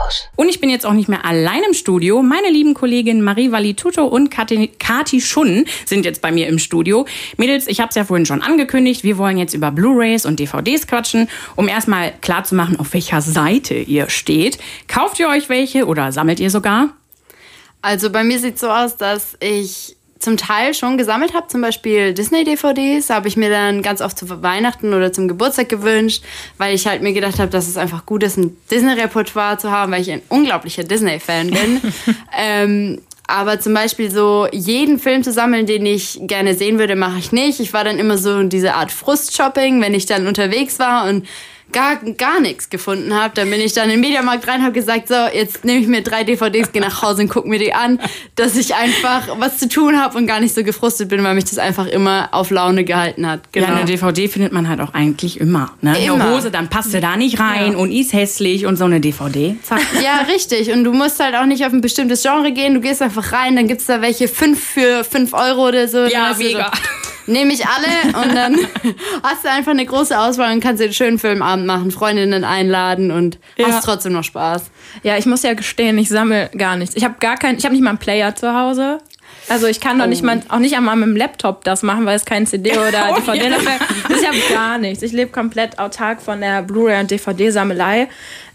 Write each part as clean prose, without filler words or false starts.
raus. Und ich bin jetzt auch nicht mehr allein im Studio. Meine lieben Kolleginnen Marie Valituto und Kati Schunn sind jetzt bei mir im Studio. Mädels, ich habe es ja vorhin schon angekündigt, wir wollen jetzt über Blu-rays und DVDs quatschen, um erstmal klarzumachen, auf welcher Seite ihr steht. Kauft ihr euch welche oder sammelt ihr sogar? Also bei mir sieht es so aus, dass ich zum Teil schon gesammelt habe, zum Beispiel Disney-DVDs, habe ich mir dann ganz oft zu Weihnachten oder zum Geburtstag gewünscht, weil ich halt mir gedacht habe, dass es einfach gut ist, ein Disney-Repertoire zu haben, weil ich ein unglaublicher Disney-Fan bin. Aber zum Beispiel so jeden Film zu sammeln, den ich gerne sehen würde, mache ich nicht. Ich war dann immer so in diese Art Frust-Shopping, wenn ich dann unterwegs war und gar nichts gefunden habe. Dann bin ich dann in den Mediamarkt rein und habe gesagt, so, jetzt nehme ich mir 3 DVDs, gehe nach Hause und gucke mir die an, dass ich einfach was zu tun habe und gar nicht so gefrustet bin, weil mich das einfach immer auf Laune gehalten hat. Genau. Ja, eine DVD findet man halt auch eigentlich immer. Ne? Immer. Eine Hose, dann passt sie da nicht rein und ist hässlich und so eine DVD, zack. Ja, richtig. Und du musst halt auch nicht auf ein bestimmtes Genre gehen. Du gehst einfach rein, dann gibt's da welche 5 für 5 Euro oder so. Ja, mega. Nehme ich alle und dann hast du einfach eine große Auswahl und kannst dir einen schönen Filmabend machen, Freundinnen einladen und hast trotzdem noch Spaß. Ja, ich muss ja gestehen, ich sammle gar nichts. Ich habe nicht mal einen Player zu Hause. Also ich kann doch auch nicht einmal mit dem Laptop das machen, weil es kein CD oder DVD ist. Ich habe gar nichts. Ich lebe komplett autark von der Blu-ray und DVD-Sammelei.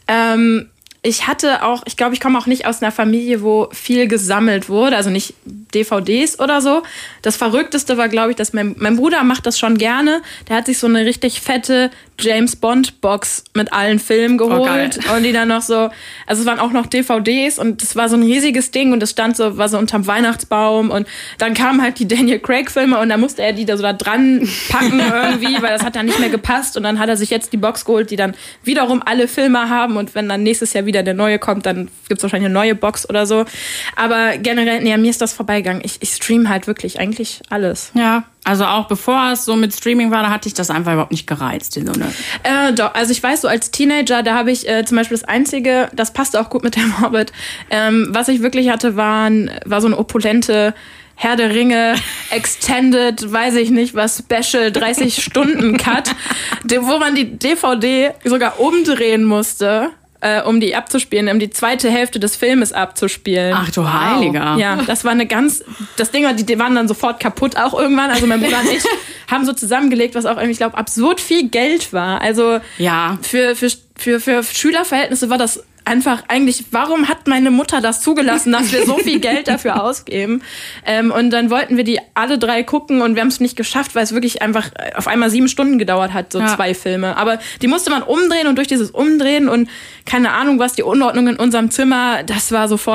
Ich glaube, ich komme auch nicht aus einer Familie, wo viel gesammelt wurde, also nicht DVDs oder so. Das Verrückteste war, glaube ich, dass mein Bruder macht das schon gerne. Der hat sich so eine richtig fette James-Bond-Box mit allen Filmen geholt. Und die dann noch so, also es waren auch noch DVDs und das war so ein riesiges Ding und das war so unterm Weihnachtsbaum und dann kamen halt die Daniel Craig-Filme und da musste er die da so da dran packen irgendwie, weil das hat dann nicht mehr gepasst und dann hat er sich jetzt die Box geholt, die dann wiederum alle Filme haben und wenn dann nächstes Jahr wieder der neue kommt, dann gibt's wahrscheinlich eine neue Box oder so. Aber generell, mir ist das vorbeigegangen. Ich stream halt wirklich eigentlich alles. Ja, also auch bevor es so mit Streaming war, da hatte ich das einfach überhaupt nicht gereizt. Doch, also ich weiß so als Teenager, da habe ich zum Beispiel das Einzige, das passte auch gut mit dem Hobbit, was ich wirklich hatte, war so eine opulente Herr der Ringe, Extended, weiß ich nicht was, Special, 30-Stunden-Cut, wo man die DVD sogar umdrehen musste, um die abzuspielen, um die zweite Hälfte des Filmes abzuspielen. Ach du Heiliger. Ja, das war das Ding, die waren dann sofort kaputt auch irgendwann. Also mein Bruder und ich haben so zusammengelegt, was auch irgendwie, ich glaube, absurd viel Geld war. Also ja. Für Schülerverhältnisse war das einfach eigentlich, warum hat meine Mutter das zugelassen, dass wir so viel Geld dafür ausgeben? Und dann wollten wir die alle 3 gucken und wir haben es nicht geschafft, weil es wirklich einfach auf einmal 7 Stunden gedauert hat, so 2 Filme. Aber die musste man umdrehen und durch dieses Umdrehen und keine Ahnung was, die Unordnung in unserem Zimmer, das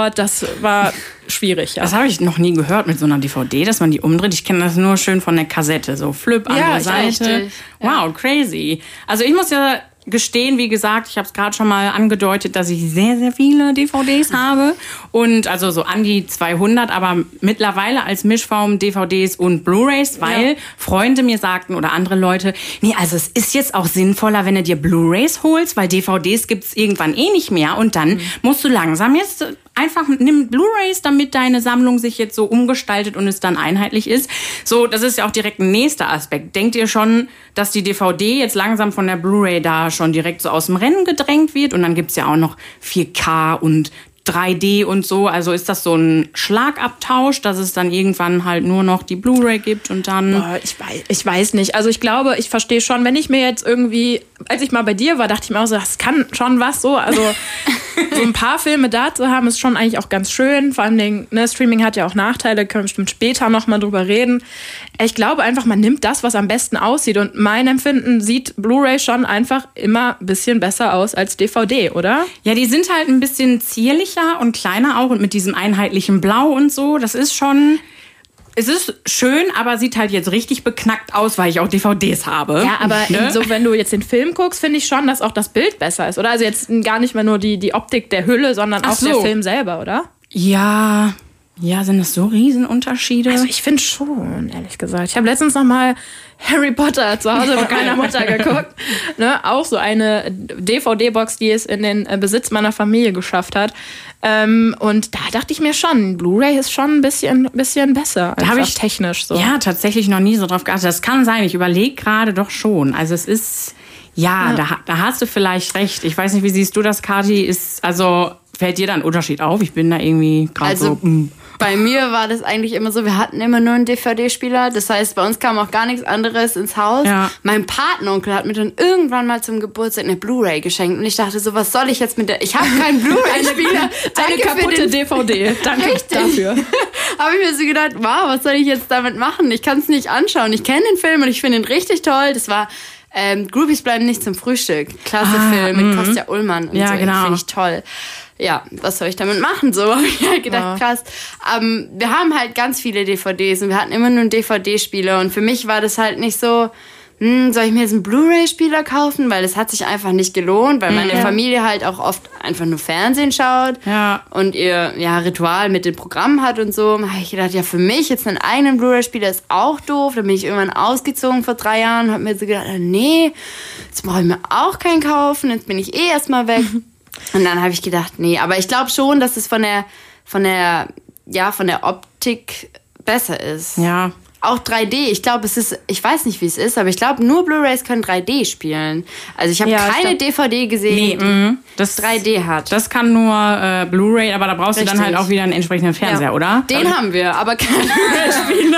war schwierig. Ja. Das habe ich noch nie gehört mit so einer DVD, dass man die umdreht. Ich kenne das nur schön von der Kassette, so Flip an der Seite. Wow, crazy. Also ich muss ja gestehen, wie gesagt, ich habe es gerade schon mal angedeutet, dass ich sehr, sehr viele DVDs habe und also so an die 200, aber mittlerweile als Mischform DVDs und Blu-rays, weil Freunde mir sagten oder andere Leute, nee, also es ist jetzt auch sinnvoller, wenn du dir Blu-rays holst, weil DVDs gibt's irgendwann eh nicht mehr und dann musst du langsam jetzt einfach nimm Blu-rays, damit deine Sammlung sich jetzt so umgestaltet und es dann einheitlich ist. So, das ist ja auch direkt ein nächster Aspekt. Denkt ihr schon, dass die DVD jetzt langsam von der Blu-ray da schon direkt so aus dem Rennen gedrängt wird? Und dann gibt's ja auch noch 4K und 3D und so. Also ist das so ein Schlagabtausch, dass es dann irgendwann halt nur noch die Blu-ray gibt und dann... Boah, ich weiß nicht. Also ich glaube, ich verstehe schon, wenn ich mir jetzt irgendwie, als ich mal bei dir war, dachte ich mir auch so, das kann schon was so. Also so ein paar Filme da zu haben, ist schon eigentlich auch ganz schön. Vor allem, ne, Streaming hat ja auch Nachteile, können wir bestimmt später nochmal drüber reden. Ich glaube einfach, man nimmt das, was am besten aussieht. Und mein Empfinden sieht Blu-ray schon einfach immer ein bisschen besser aus als DVD, oder? Ja, die sind halt ein bisschen zierlicher und kleiner auch und mit diesem einheitlichen Blau und so. Das ist schon... Es ist schön, aber sieht halt jetzt richtig beknackt aus, weil ich auch DVDs habe. Ja, aber so, wenn du jetzt den Film guckst, finde ich schon, dass auch das Bild besser ist, oder? Also jetzt gar nicht mehr nur die Optik der Hülle, sondern auch der Film selber, oder? Ja, sind das so Riesenunterschiede? Also ich finde schon, ehrlich gesagt. Ich habe letztens noch mal Harry Potter zu Hause mit meiner Mutter geguckt. Ne? Auch so eine DVD-Box, die es in den Besitz meiner Familie geschafft hat. Und da dachte ich mir schon, Blu-ray ist schon ein bisschen besser. Da habe ich technisch so. Ja, tatsächlich noch nie so drauf geachtet. Das kann sein, ich überlege gerade doch schon. Also es ist, da hast du vielleicht recht. Ich weiß nicht, wie siehst du das, Kathi? fällt dir da ein Unterschied auf? Ich bin da irgendwie gerade so... Bei mir war das eigentlich immer so, wir hatten immer nur einen DVD-Spieler. Das heißt, bei uns kam auch gar nichts anderes ins Haus. Ja. Mein Patenonkel hat mir dann irgendwann mal zum Geburtstag eine Blu-ray geschenkt. Und ich dachte so, was soll ich jetzt mit der... Ich habe keinen Blu-ray-Spieler. Eine kaputte DVD. Danke dafür. Habe ich mir so gedacht, wow, was soll ich jetzt damit machen? Ich kann es nicht anschauen. Ich kenne den Film und ich finde ihn richtig toll. Das war... Groupies bleiben nicht zum Frühstück. Klasse Film mit Kostja Ullmann und so. Genau. Finde ich toll. Ja, was soll ich damit machen? So habe ich halt gedacht, krass. Wir haben halt ganz viele DVDs und wir hatten immer nur einen DVD-Spieler und für mich war das halt nicht so, soll ich mir jetzt einen Blu-ray-Spieler kaufen? Weil das hat sich einfach nicht gelohnt, weil meine Familie halt auch oft einfach nur Fernsehen schaut und ihr Ritual mit den Programmen hat und so. Da habe ich gedacht, ja, für mich jetzt einen eigenen Blu-ray-Spieler ist auch doof. Dann bin ich irgendwann ausgezogen vor 3 Jahren und habe mir so gedacht, nee, jetzt brauche ich mir auch keinen kaufen, jetzt bin ich erstmal weg. Und dann habe ich gedacht, nee, aber ich glaube schon, dass es von der Optik besser ist. Ja. Auch 3D. Ich glaube, ich weiß nicht, wie es ist, aber ich glaube, nur Blu-rays können 3D spielen. Also ich habe keine DVD gesehen, die das 3D hat. Das kann nur Blu-ray, aber da brauchst du dann halt auch wieder einen entsprechenden Fernseher, oder? Den haben wir, aber kein Blu-ray-Spieler.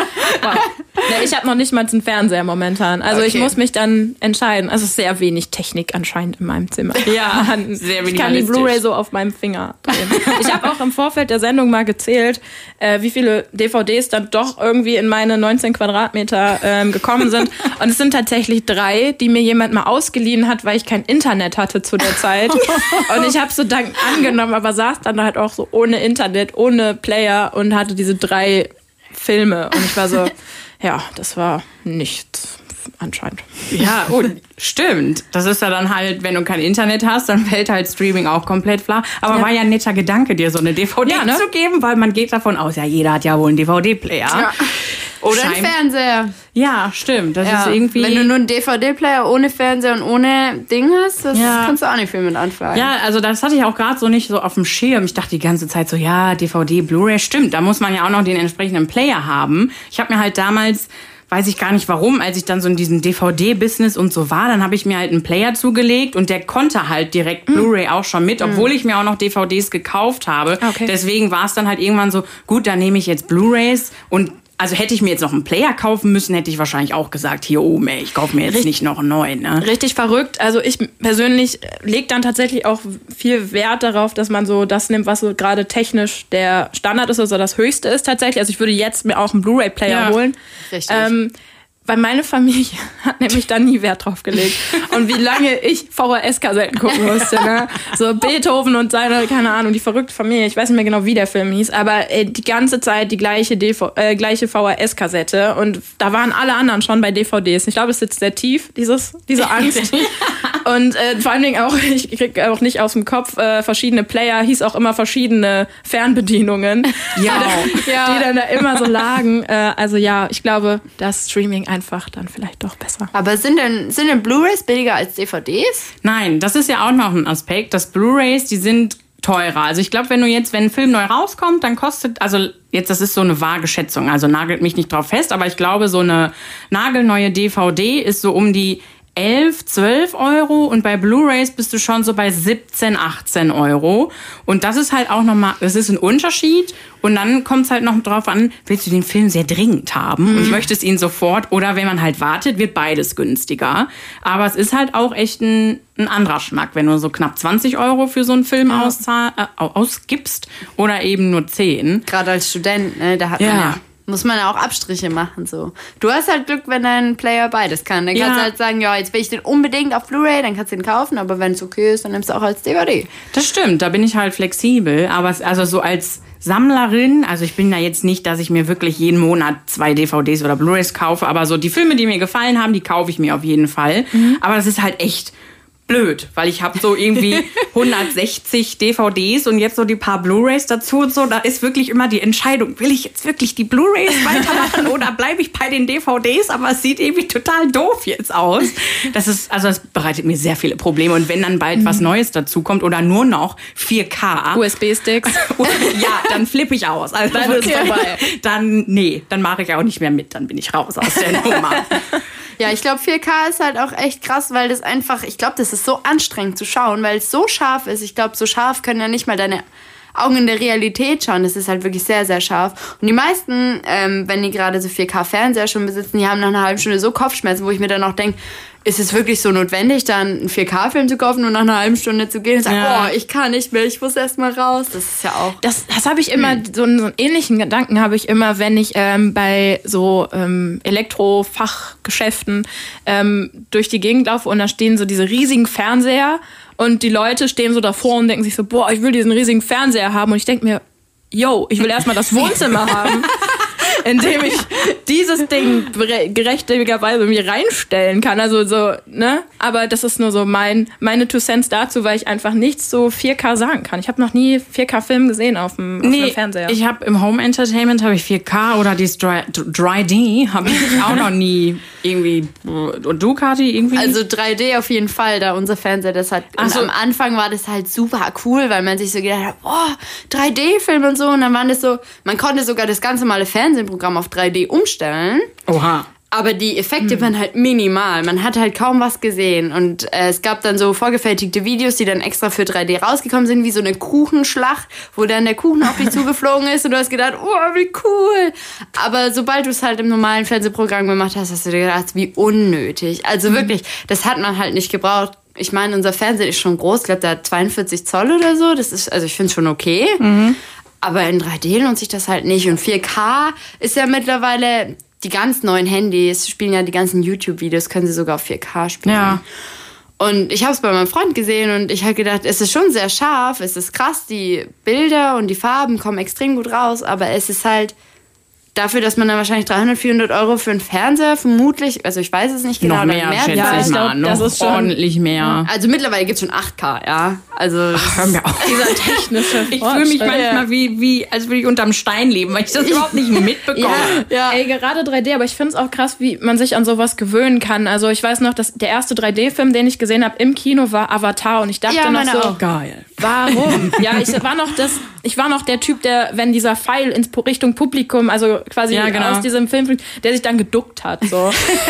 Nee, ich habe noch nicht mal einen Fernseher momentan. Also ich muss mich dann entscheiden. Also es ist sehr wenig Technik anscheinend in meinem Zimmer. Ja, sehr wenig. Ich kann die Blu-ray so auf meinem Finger drehen. Ich habe auch im Vorfeld der Sendung mal gezählt, wie viele DVDs dann doch irgendwie in meine 19 Quadratmeter gekommen sind. Und es sind tatsächlich 3, die mir jemand mal ausgeliehen hat, weil ich kein Internet hatte zu der Zeit. Und ich habe so dann angenommen, aber saß dann halt auch so ohne Internet, ohne Player und hatte diese 3 Filme. Und ich war so, ja, das war nichts anscheinend. Ja, und stimmt. Das ist ja dann halt, wenn du kein Internet hast, dann fällt halt Streaming auch komplett flach. Aber war ja ein netter Gedanke, dir so eine DVD zu geben, weil man geht davon aus, ja, jeder hat ja wohl einen DVD-Player. Ja. Oder einen Fernseher. Ja, stimmt. Das ist irgendwie... Wenn du nur einen DVD-Player ohne Fernseher und ohne Ding hast, das kannst du auch nicht viel mit anfangen. Ja, also das hatte ich auch gerade so nicht so auf dem Schirm. Ich dachte die ganze Zeit so, ja, DVD, Blu-ray, stimmt. Da muss man ja auch noch den entsprechenden Player haben. Ich habe mir halt damals... Weiß ich gar nicht warum, als ich dann so in diesem DVD-Business und so war, dann habe ich mir halt einen Player zugelegt und der konnte halt direkt Blu-ray auch schon mit, obwohl ich mir auch noch DVDs gekauft habe. Okay. Deswegen war es dann halt irgendwann so, gut, dann nehme ich jetzt Blu-rays und also hätte ich mir jetzt noch einen Player kaufen müssen, hätte ich wahrscheinlich auch gesagt, hier oben, ey, ich kaufe mir jetzt nicht noch einen neuen. Ne? Richtig verrückt. Also ich persönlich lege dann tatsächlich auch viel Wert darauf, dass man so das nimmt, was so gerade technisch der Standard ist, also das Höchste ist tatsächlich. Also ich würde jetzt mir auch einen Blu-ray-Player holen. Richtig. Weil meine Familie hat nämlich da nie Wert drauf gelegt. Und wie lange ich VHS-Kassetten gucken musste, ne? So Beethoven und seine, keine Ahnung, die verrückte Familie. Ich weiß nicht mehr genau, wie der Film hieß, aber die ganze Zeit die gleiche VHS-Kassette. Und da waren alle anderen schon bei DVDs. Ich glaube, es sitzt sehr tief, diese Angst. Und vor allen Dingen auch, ich krieg auch nicht aus dem Kopf, verschiedene Player, hieß auch immer verschiedene Fernbedienungen, die dann da immer so lagen. Also ja, ich glaube, das Streaming einfach dann vielleicht doch besser. Aber sind denn Blu-rays billiger als DVDs? Nein, das ist ja auch noch ein Aspekt, dass Blu-rays, die sind teurer. Also ich glaube, wenn ein Film neu rauskommt, dann kostet, also jetzt, das ist so eine vage Schätzung, also nagelt mich nicht drauf fest, aber ich glaube, so eine nagelneue DVD ist so um die 11, 12 Euro und bei Blu-rays bist du schon so bei 17, 18 Euro. Und das ist halt auch nochmal, das ist ein Unterschied. Und dann kommt es halt noch drauf an, willst du den Film sehr dringend haben und möchtest ihn sofort oder wenn man halt wartet, wird beides günstiger. Aber es ist halt auch echt ein anderer Schnack, wenn du so knapp 20 Euro für so einen Film ausgibst oder eben nur 10. Gerade als Student, ne, da hat man muss man ja auch Abstriche machen, so. Du hast halt Glück, wenn dein Player beides kann. Dann kannst du halt sagen, ja, jetzt will ich den unbedingt auf Blu-ray, dann kannst du den kaufen, aber wenn es okay ist, dann nimmst du auch als DVD. Das stimmt, da bin ich halt flexibel, aber also so als Sammlerin, also ich bin da jetzt nicht, dass ich mir wirklich jeden Monat 2 DVDs oder Blu-rays kaufe, aber so die Filme, die mir gefallen haben, die kaufe ich mir auf jeden Fall. Aber das ist halt echt blöd, weil ich habe so irgendwie 160 DVDs und jetzt so die paar Blu-rays dazu und so, da ist wirklich immer die Entscheidung, will ich jetzt wirklich die Blu-rays weitermachen oder bleibe ich bei den DVDs, aber es sieht irgendwie total doof jetzt aus. Das bereitet mir sehr viele Probleme und wenn dann bald was Neues dazu kommt oder nur noch 4K USB-Sticks, ja, dann flippe ich aus. Also dann ist vorbei. Dann mache ich auch nicht mehr mit, dann bin ich raus aus der Nummer. Ja, ich glaube 4K ist halt auch echt krass, weil das einfach, ich glaube, das ist so anstrengend zu schauen, weil es so scharf ist. Ich glaube, so scharf können ja nicht mal deine Augen in der Realität schauen. Das ist halt wirklich sehr, sehr scharf. Und die meisten, wenn die gerade so 4K-Fernseher schon besitzen, die haben nach einer halben Stunde so Kopfschmerzen, wo ich mir dann auch denke, ist es wirklich so notwendig, dann einen 4K-Film zu kaufen und nach einer halben Stunde zu gehen und sagen, ich kann nicht mehr, ich muss erst mal raus. Das ist ja auch... Das habe ich immer, so einen ähnlichen Gedanken habe ich immer, wenn ich bei so Elektrofachgeschäften durch die Gegend laufe und da stehen so diese riesigen Fernseher und die Leute stehen so davor und denken sich so, boah, ich will diesen riesigen Fernseher haben. Und ich denke mir, yo, ich will erstmal das Wohnzimmer haben, in dem ich dieses Ding gerechtigerweise mir reinstellen kann. Also so, ne? Aber das ist nur so meine 2 Cents dazu, weil ich einfach nichts so 4K sagen kann. Ich habe noch nie 4K-Film gesehen auf dem Fernseher. Ich habe im Home Entertainment 4K oder die 3D habe ich auch noch nie irgendwie. Und du, Kathi, irgendwie? Also 3D auf jeden Fall, da unser Fernseher das hat. Und am Anfang war das halt super cool, weil man sich so gedacht hat, 3D-Film und so. Und dann waren das so, man konnte sogar das ganz normale Fernsehprogramm auf 3D umstellen. Oha. Aber die Effekte waren halt minimal. Man hat halt kaum was gesehen. Und es gab dann so vorgefertigte Videos, die dann extra für 3D rausgekommen sind, wie so eine Kuchenschlacht, wo dann der Kuchen auf dich zugeflogen ist und du hast gedacht, wie cool. Aber sobald du es halt im normalen Fernsehprogramm gemacht hast, hast du dir gedacht, wie unnötig. Also wirklich, das hat man halt nicht gebraucht. Ich meine, unser Fernseher ist schon groß. Ich glaube, der hat 42 Zoll oder so. Das ist, also ich finde es schon okay. Aber in 3D lohnt sich das halt nicht. Und 4K ist ja mittlerweile... Die ganz neuen Handys spielen ja die ganzen YouTube-Videos, können sie sogar auf 4K spielen. Ja. Und ich habe es bei meinem Freund gesehen und ich habe gedacht, es ist schon sehr scharf, es ist krass, die Bilder und die Farben kommen extrem gut raus, aber es ist halt dafür, dass man dann wahrscheinlich 300, 400 Euro für einen Fernseher vermutlich, also ich weiß es nicht genau. Noch mehr, schätze ich mal. Das ist schon ordentlich mehr. Also mittlerweile gibt es schon 8K, ja. Also hör mir auf. Dieser technische Ich fühle mich manchmal wie als würde ich unterm Stein leben, weil ich das überhaupt nicht mitbekomme. Ja. Ey, gerade 3D, aber ich finde es auch krass, wie man sich an sowas gewöhnen kann. Also ich weiß noch, dass der erste 3D-Film, den ich gesehen habe im Kino, war Avatar und ich dachte noch so, geil. Warum? Ja, ich war noch der Typ, der, wenn dieser Pfeil in Richtung Publikum, also quasi aus diesem Film, der sich dann geduckt hat. So.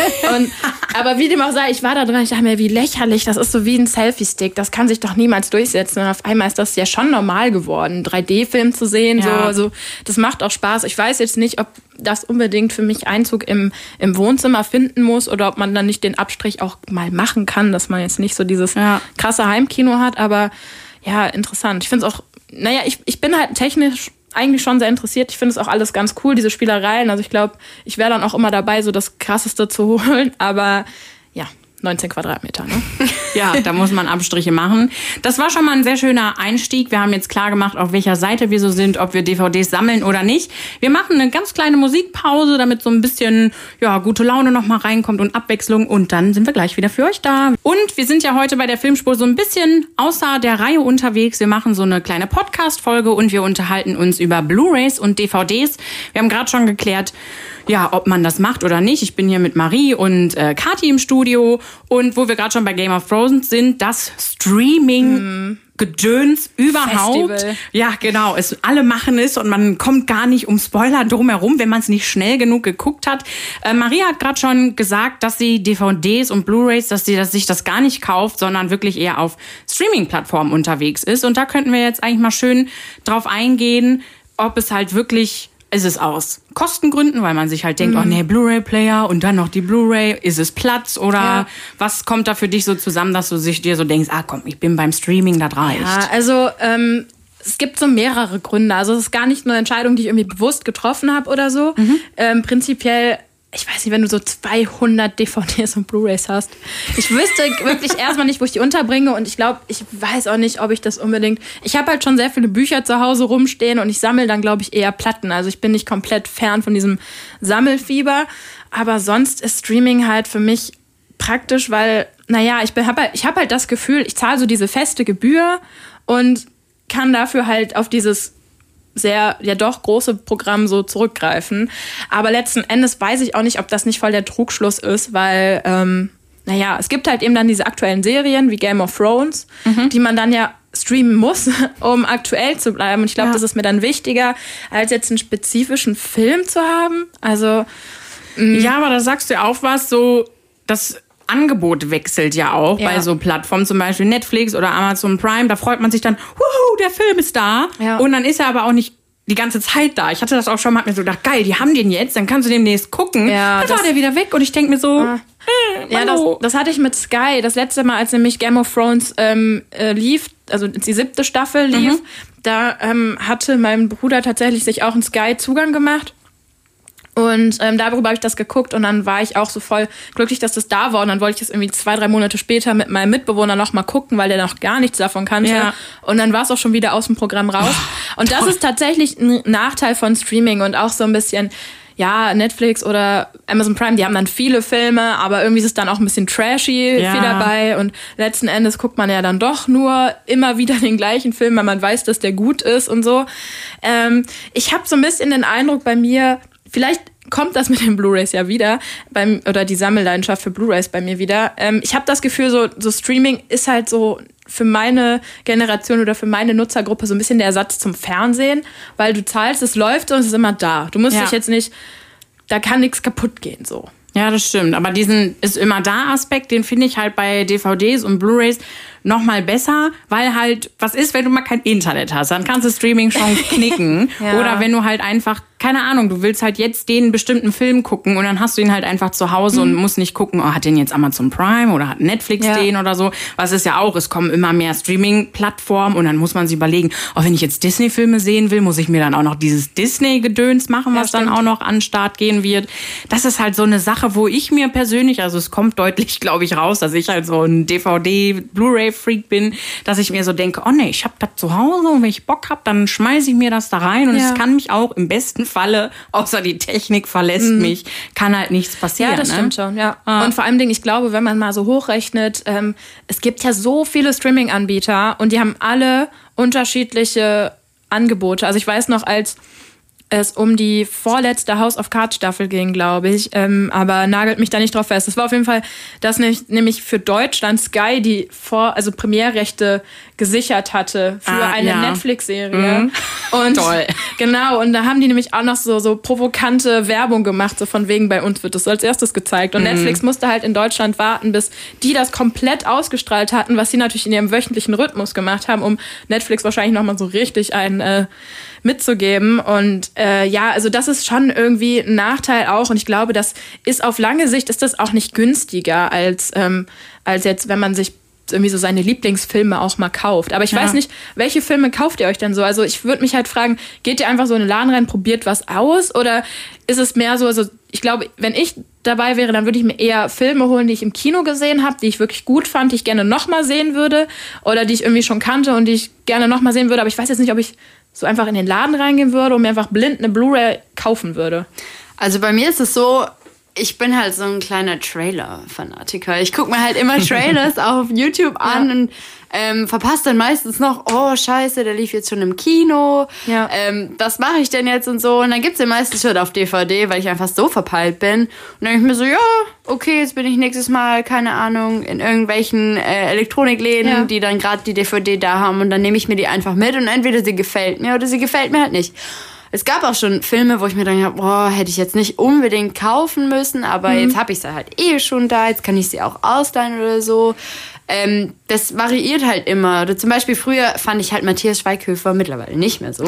Aber wie dem auch sei, ich war da drin, ich dachte mir, wie lächerlich, das ist so wie ein Selfie-Stick, das kann sich doch niemals durchsetzen. Und auf einmal ist das ja schon normal geworden, 3D-Film zu sehen. Ja. So, das macht auch Spaß. Ich weiß jetzt nicht, ob das unbedingt für mich Einzug im Wohnzimmer finden muss oder ob man dann nicht den Abstrich auch mal machen kann, dass man jetzt nicht so dieses krasse Heimkino hat, aber ja, interessant. Ich finde es auch, ich bin halt technisch eigentlich schon sehr interessiert. Ich finde es auch alles ganz cool, diese Spielereien. Also ich glaube, ich wäre dann auch immer dabei, so das Krasseste zu holen. Aber ja, 19 Quadratmeter, ne? Ja, da muss man Abstriche machen. Das war schon mal ein sehr schöner Einstieg. Wir haben jetzt klar gemacht, auf welcher Seite wir so sind, ob wir DVDs sammeln oder nicht. Wir machen eine ganz kleine Musikpause, damit so ein bisschen gute Laune noch mal reinkommt und Abwechslung. Und dann sind wir gleich wieder für euch da. Und wir sind ja heute bei der Filmspur so ein bisschen außer der Reihe unterwegs. Wir machen so eine kleine Podcast-Folge und wir unterhalten uns über Blu-rays und DVDs. Wir haben gerade schon geklärt, ob man das macht oder nicht. Ich bin hier mit Marie und Kathi im Studio. Und wo wir gerade schon bei Game of Thrones sind, das Streaming-Gedöns überhaupt. Festival. Ja, genau. Alle machen es und man kommt gar nicht um Spoiler drumherum, wenn man es nicht schnell genug geguckt hat. Marie hat gerade schon gesagt, dass sie DVDs und Blu-rays, dass sich das gar nicht kauft, sondern wirklich eher auf Streaming-Plattformen unterwegs ist. Und da könnten wir jetzt eigentlich mal schön drauf eingehen, ob es halt wirklich... Ist es aus Kostengründen, weil man sich halt denkt, Blu-ray-Player und dann noch die Blu-ray, ist es Platz oder was kommt da für dich so zusammen, dass du dir so denkst, komm, ich bin beim Streaming, das reicht. Ja, also es gibt so mehrere Gründe. Also es ist gar nicht nur eine Entscheidung, die ich irgendwie bewusst getroffen habe oder so. Prinzipiell, ich weiß nicht, wenn du so 200 DVDs und Blu-rays hast. Ich wüsste wirklich erstmal nicht, wo ich die unterbringe und ich glaube, ich weiß auch nicht, ob ich das unbedingt... Ich habe halt schon sehr viele Bücher zu Hause rumstehen und ich sammle dann, glaube ich, eher Platten. Also ich bin nicht komplett fern von diesem Sammelfieber, aber sonst ist Streaming halt für mich praktisch, weil, ich hab halt das Gefühl, ich zahle so diese feste Gebühr und kann dafür halt auf dieses sehr, doch große Programm so zurückgreifen. Aber letzten Endes weiß ich auch nicht, ob das nicht voll der Trugschluss ist, weil, es gibt halt eben dann diese aktuellen Serien wie Game of Thrones, die man dann ja streamen muss, um aktuell zu bleiben. Und ich glaube, das ist mir dann wichtiger, als jetzt einen spezifischen Film zu haben. Also, ja, aber da sagst du ja auch was, so, das Angebot wechselt ja auch bei so Plattformen, zum Beispiel Netflix oder Amazon Prime. Da freut man sich dann, der Film ist da. Ja. Und dann ist er aber auch nicht die ganze Zeit da. Ich hatte das auch schon mal, hab mir so gedacht, geil, die haben den jetzt, dann kannst du demnächst gucken. Ja, dann war der wieder weg und ich denke mir so, das hatte ich mit Sky. Das letzte Mal, als nämlich Game of Thrones lief, also die 7. Staffel lief, da hatte mein Bruder tatsächlich sich auch einen Sky-Zugang gemacht. Und darüber habe ich das geguckt und dann war ich auch so voll glücklich, dass das da war. Und dann wollte ich das irgendwie 2-3 Monate später mit meinem Mitbewohner noch mal gucken, weil der noch gar nichts davon kannte. Ja. Und dann war es auch schon wieder aus dem Programm raus. Und das ist tatsächlich ein Nachteil von Streaming und auch so ein bisschen, ja, Netflix oder Amazon Prime, die haben dann viele Filme, aber irgendwie ist es dann auch ein bisschen trashy viel dabei. Und letzten Endes guckt man ja dann doch nur immer wieder den gleichen Film, weil man weiß, dass der gut ist und so. Ich habe so ein bisschen den Eindruck bei mir, vielleicht kommt das mit den Blu-rays ja wieder, oder die Sammelleidenschaft für Blu-rays bei mir wieder. Ich habe das Gefühl, so Streaming ist halt so für meine Generation oder für meine Nutzergruppe so ein bisschen der Ersatz zum Fernsehen, weil du zahlst, es läuft und es ist immer da. Du musst dich jetzt nicht, da kann nichts kaputt gehen, so. Ja, das stimmt. Aber diesen ist immer da Aspekt, den finde ich halt bei DVDs und Blu-rays noch mal besser, weil halt, was ist, wenn du mal kein Internet hast? Dann kannst du Streaming schon knicken. Oder wenn du halt einfach, keine Ahnung, du willst halt jetzt den bestimmten Film gucken und dann hast du ihn halt einfach zu Hause und musst nicht gucken, hat den jetzt Amazon Prime oder hat Netflix den oder so. Was ist ja auch, es kommen immer mehr Streaming-Plattformen und dann muss man sich überlegen, wenn ich jetzt Disney-Filme sehen will, muss ich mir dann auch noch dieses Disney-Gedöns machen, was dann auch noch an den Start gehen wird. Das ist halt so eine Sache, wo ich mir persönlich, also es kommt deutlich, glaube ich, raus, dass ich halt so ein DVD-Blu-ray-Freak bin, dass ich mir so denke, ich habe das zu Hause und wenn ich Bock habe, dann schmeiße ich mir das da rein und es kann mich auch im besten Falle, außer die Technik verlässt mich, kann halt nichts passieren. Ja, das stimmt schon, ja. Und vor allem, ich glaube, wenn man mal so hochrechnet, es gibt ja so viele Streaming-Anbieter und die haben alle unterschiedliche Angebote. Also ich weiß noch, als es um die vorletzte House of Cards Staffel ging, glaube ich, aber nagelt mich da nicht drauf fest. Das war auf jeden Fall, dass nämlich für Deutschland Sky die Premierrechte gesichert hatte für eine Netflix-Serie. Und toll. Genau, und da haben die nämlich auch noch so provokante Werbung gemacht, so von wegen, bei uns wird das als erstes gezeigt. Und Netflix musste halt in Deutschland warten, bis die das komplett ausgestrahlt hatten, was sie natürlich in ihrem wöchentlichen Rhythmus gemacht haben, um Netflix wahrscheinlich nochmal so richtig mitzugeben. Und also das ist schon irgendwie ein Nachteil auch. Und ich glaube, das ist auf lange Sicht ist das auch nicht günstiger als jetzt, wenn man sich irgendwie so seine Lieblingsfilme auch mal kauft. Aber ich weiß nicht, welche Filme kauft ihr euch denn so? Also ich würde mich halt fragen, geht ihr einfach so in den Laden rein, probiert was aus? Oder ist es mehr so, also ich glaube, wenn ich dabei wäre, dann würde ich mir eher Filme holen, die ich im Kino gesehen habe, die ich wirklich gut fand, die ich gerne nochmal sehen würde. Oder die ich irgendwie schon kannte und die ich gerne nochmal sehen würde. Aber ich weiß jetzt nicht, ob ich so einfach in den Laden reingehen würde und mir einfach blind eine Blu-ray kaufen würde. Also bei mir ist es so, ich bin halt so ein kleiner Trailer-Fanatiker. Ich gucke mir halt immer Trailers auf YouTube an und verpasst dann meistens noch, scheiße, der lief jetzt schon im Kino. Ja. Was mache ich denn jetzt und so? Und dann gibt's den meistens schon auf DVD, weil ich einfach so verpeilt bin. Und dann denke ich mir so, okay, jetzt bin ich nächstes Mal, keine Ahnung, in irgendwelchen Elektronikläden, die dann gerade die DVD da haben. Und dann nehme ich mir die einfach mit und entweder sie gefällt mir oder sie gefällt mir halt nicht. Es gab auch schon Filme, wo ich mir gedacht habe, hätte ich jetzt nicht unbedingt kaufen müssen, aber jetzt habe ich sie halt schon da, jetzt kann ich sie auch ausleihen oder so. Das variiert halt immer. Oder zum Beispiel früher fand ich halt Matthias Schweighöfer, mittlerweile nicht mehr so,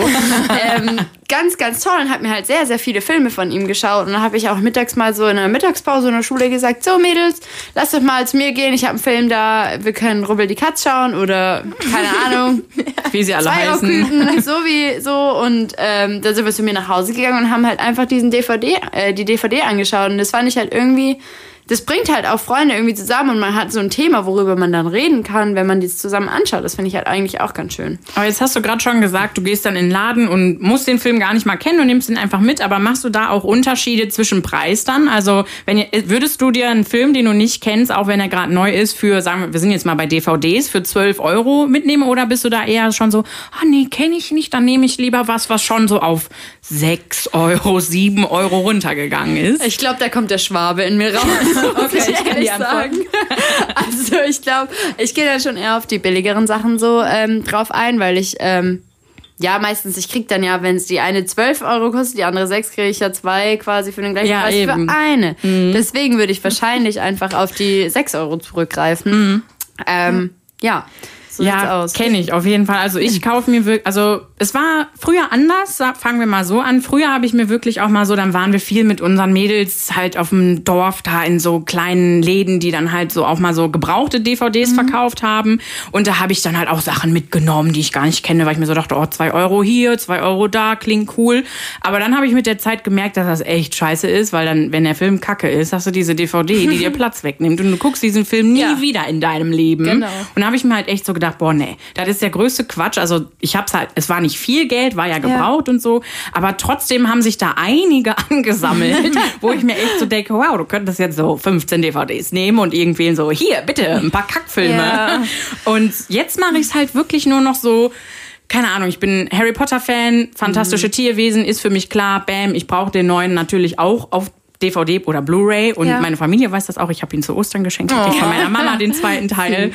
ganz, ganz toll und habe mir halt sehr, sehr viele Filme von ihm geschaut. Und dann habe ich auch mittags mal so in der Mittagspause in der Schule gesagt, so Mädels, lasst doch mal zu mir gehen, ich habe einen Film da, wir können Rubbel die Katz schauen oder keine Ahnung. Wie sie alle heißen. Sowieso. Und dann sind wir zu mir nach Hause gegangen und haben halt einfach die DVD angeschaut. Und das fand ich halt irgendwie, das bringt halt auch Freunde irgendwie zusammen und man hat so ein Thema, worüber man dann reden kann, wenn man das zusammen anschaut. Das finde ich halt eigentlich auch ganz schön. Aber jetzt hast du gerade schon gesagt, du gehst dann in den Laden und musst den Film gar nicht mal kennen und nimmst ihn einfach mit. Aber machst du da auch Unterschiede zwischen Preis dann? Also würdest du dir einen Film, den du nicht kennst, auch wenn er gerade neu ist, für, sagen wir sind jetzt mal bei DVDs, für 12 € mitnehmen? Oder bist du da eher schon so, nee, kenne ich nicht, dann nehme ich lieber was schon so auf 6 €, 7 € runtergegangen ist? Ich glaube, da kommt der Schwabe in mir raus. Okay, ich kann die Antwort. Also ich glaube, ich gehe da schon eher auf die billigeren Sachen so drauf ein, weil ich ja, meistens, ich krieg dann ja, wenn es die eine 12 Euro kostet, die andere 6, kriege ich ja 2 quasi für den gleichen Preis eben. Für eine. Deswegen würde ich wahrscheinlich einfach auf die 6 Euro zurückgreifen. Ja. So ja, kenne ich auf jeden Fall. Also ich kaufe mir wirklich, also es war früher anders, fangen wir mal so an. Früher habe ich mir wirklich auch mal so, dann waren wir viel mit unseren Mädels halt auf dem Dorf da in so kleinen Läden, die dann halt so auch mal so gebrauchte DVDs verkauft haben. Und da habe ich dann halt auch Sachen mitgenommen, die ich gar nicht kenne, weil ich mir so dachte, 2 Euro hier, 2 Euro da, klingt cool. Aber dann habe ich mit der Zeit gemerkt, dass das echt scheiße ist, weil dann, wenn der Film kacke ist, hast du diese DVD, die dir Platz wegnimmt und du guckst diesen Film nie wieder in deinem Leben. Genau. Und da habe ich mir halt echt so gedacht, boah, nee, das ist der größte Quatsch. Also ich hab's halt, es war nicht viel Geld, war ja gebraucht und so, aber trotzdem haben sich da einige angesammelt, wo ich mir echt so denke, wow, du könntest jetzt so 15 DVDs nehmen und irgendwen so, hier, bitte, ein paar Kackfilme. Ja. Und jetzt mache ich es halt wirklich nur noch so, keine Ahnung, ich bin Harry Potter-Fan, fantastische Tierwesen ist für mich klar, bam, ich brauche den neuen natürlich auch auf DVD oder Blu-ray und meine Familie weiß das auch, ich habe ihn zu Ostern geschenkt, von meiner Mama den 2. Teil.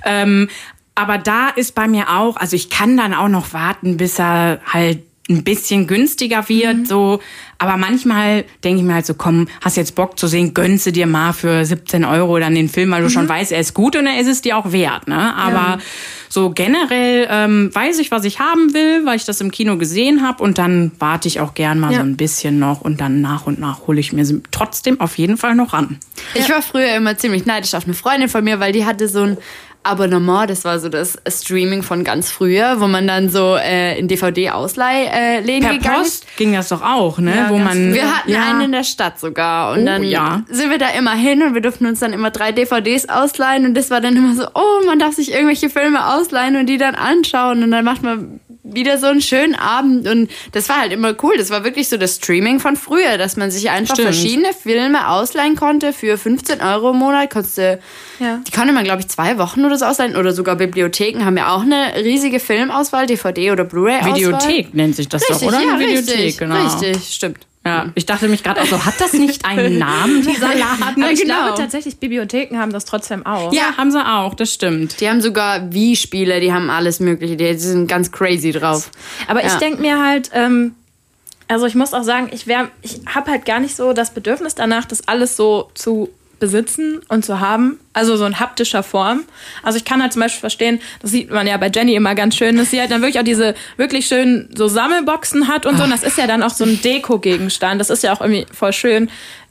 Aber da ist bei mir auch, also ich kann dann auch noch warten, bis er halt ein bisschen günstiger wird, so. Aber manchmal denke ich mir halt so, komm, hast jetzt Bock zu sehen, gönnst du dir mal für 17 Euro dann den Film, weil du schon weißt, er ist gut und er ist es dir auch wert, ne? Aber so generell weiß ich, was ich haben will, weil ich das im Kino gesehen habe und dann warte ich auch gern mal so ein bisschen noch und dann nach und nach hole ich mir sie trotzdem auf jeden Fall noch ran. Ich war früher immer ziemlich neidisch auf eine Freundin von mir, weil die hatte so ein Abonnement, das war so das Streaming von ganz früher, wo man dann so in DVD-Ausleihläden gegangen ist. Per Post ging das doch auch, ne? Ja, wo man, wir hatten einen in der Stadt sogar und dann sind wir da immer hin und wir durften uns dann immer 3 DVDs ausleihen und das war dann immer so, oh, man darf sich irgendwelche Filme ausleihen und die dann anschauen und dann macht man wieder so einen schönen Abend und das war halt immer cool. Das war wirklich so das Streaming von früher, dass man sich einfach verschiedene Filme ausleihen konnte für 15 Euro im Monat. Die konnte man, glaube ich, 2 Wochen oder so ausleihen oder sogar Bibliotheken haben ja auch eine riesige Filmauswahl, DVD oder Blu-ray-Auswahl. Videothek nennt sich das doch, oder? Ja, Videothek, genau. Richtig, stimmt. Ja, ich dachte mich gerade auch so, hat das nicht einen Namen, dieser Laden? Aber ich glaube tatsächlich, Bibliotheken haben das trotzdem auch. Ja, haben sie auch, das stimmt. Die haben sogar Wii-Spiele, die haben alles Mögliche, die sind ganz crazy drauf. Aber ich denke mir halt, also ich muss auch sagen, ich habe halt gar nicht so das Bedürfnis danach, das alles so zu besitzen und zu haben, also so in haptischer Form. Also ich kann halt zum Beispiel verstehen, das sieht man ja bei Jenny immer ganz schön, dass sie halt dann wirklich auch diese wirklich schönen so Sammelboxen hat und so. Und das ist ja dann auch so ein Deko-Gegenstand. Das ist ja auch irgendwie voll schön.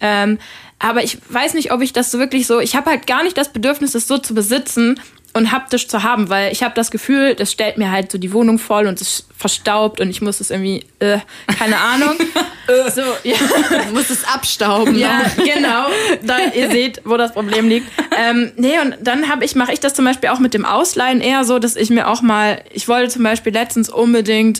Aber ich weiß nicht, ob ich das so wirklich so, ich habe halt gar nicht das Bedürfnis, das so zu besitzen und haptisch zu haben, weil ich habe das Gefühl, das stellt mir halt so die Wohnung voll und es verstaubt und ich muss es irgendwie, keine Ahnung. So, ja. Du musst es abstauben. Ja, genau. Ihr seht, wo das Problem liegt. Nee, und dann mache ich das zum Beispiel auch mit dem Ausleihen eher so, dass ich mir auch mal, ich wollte zum Beispiel letztens unbedingt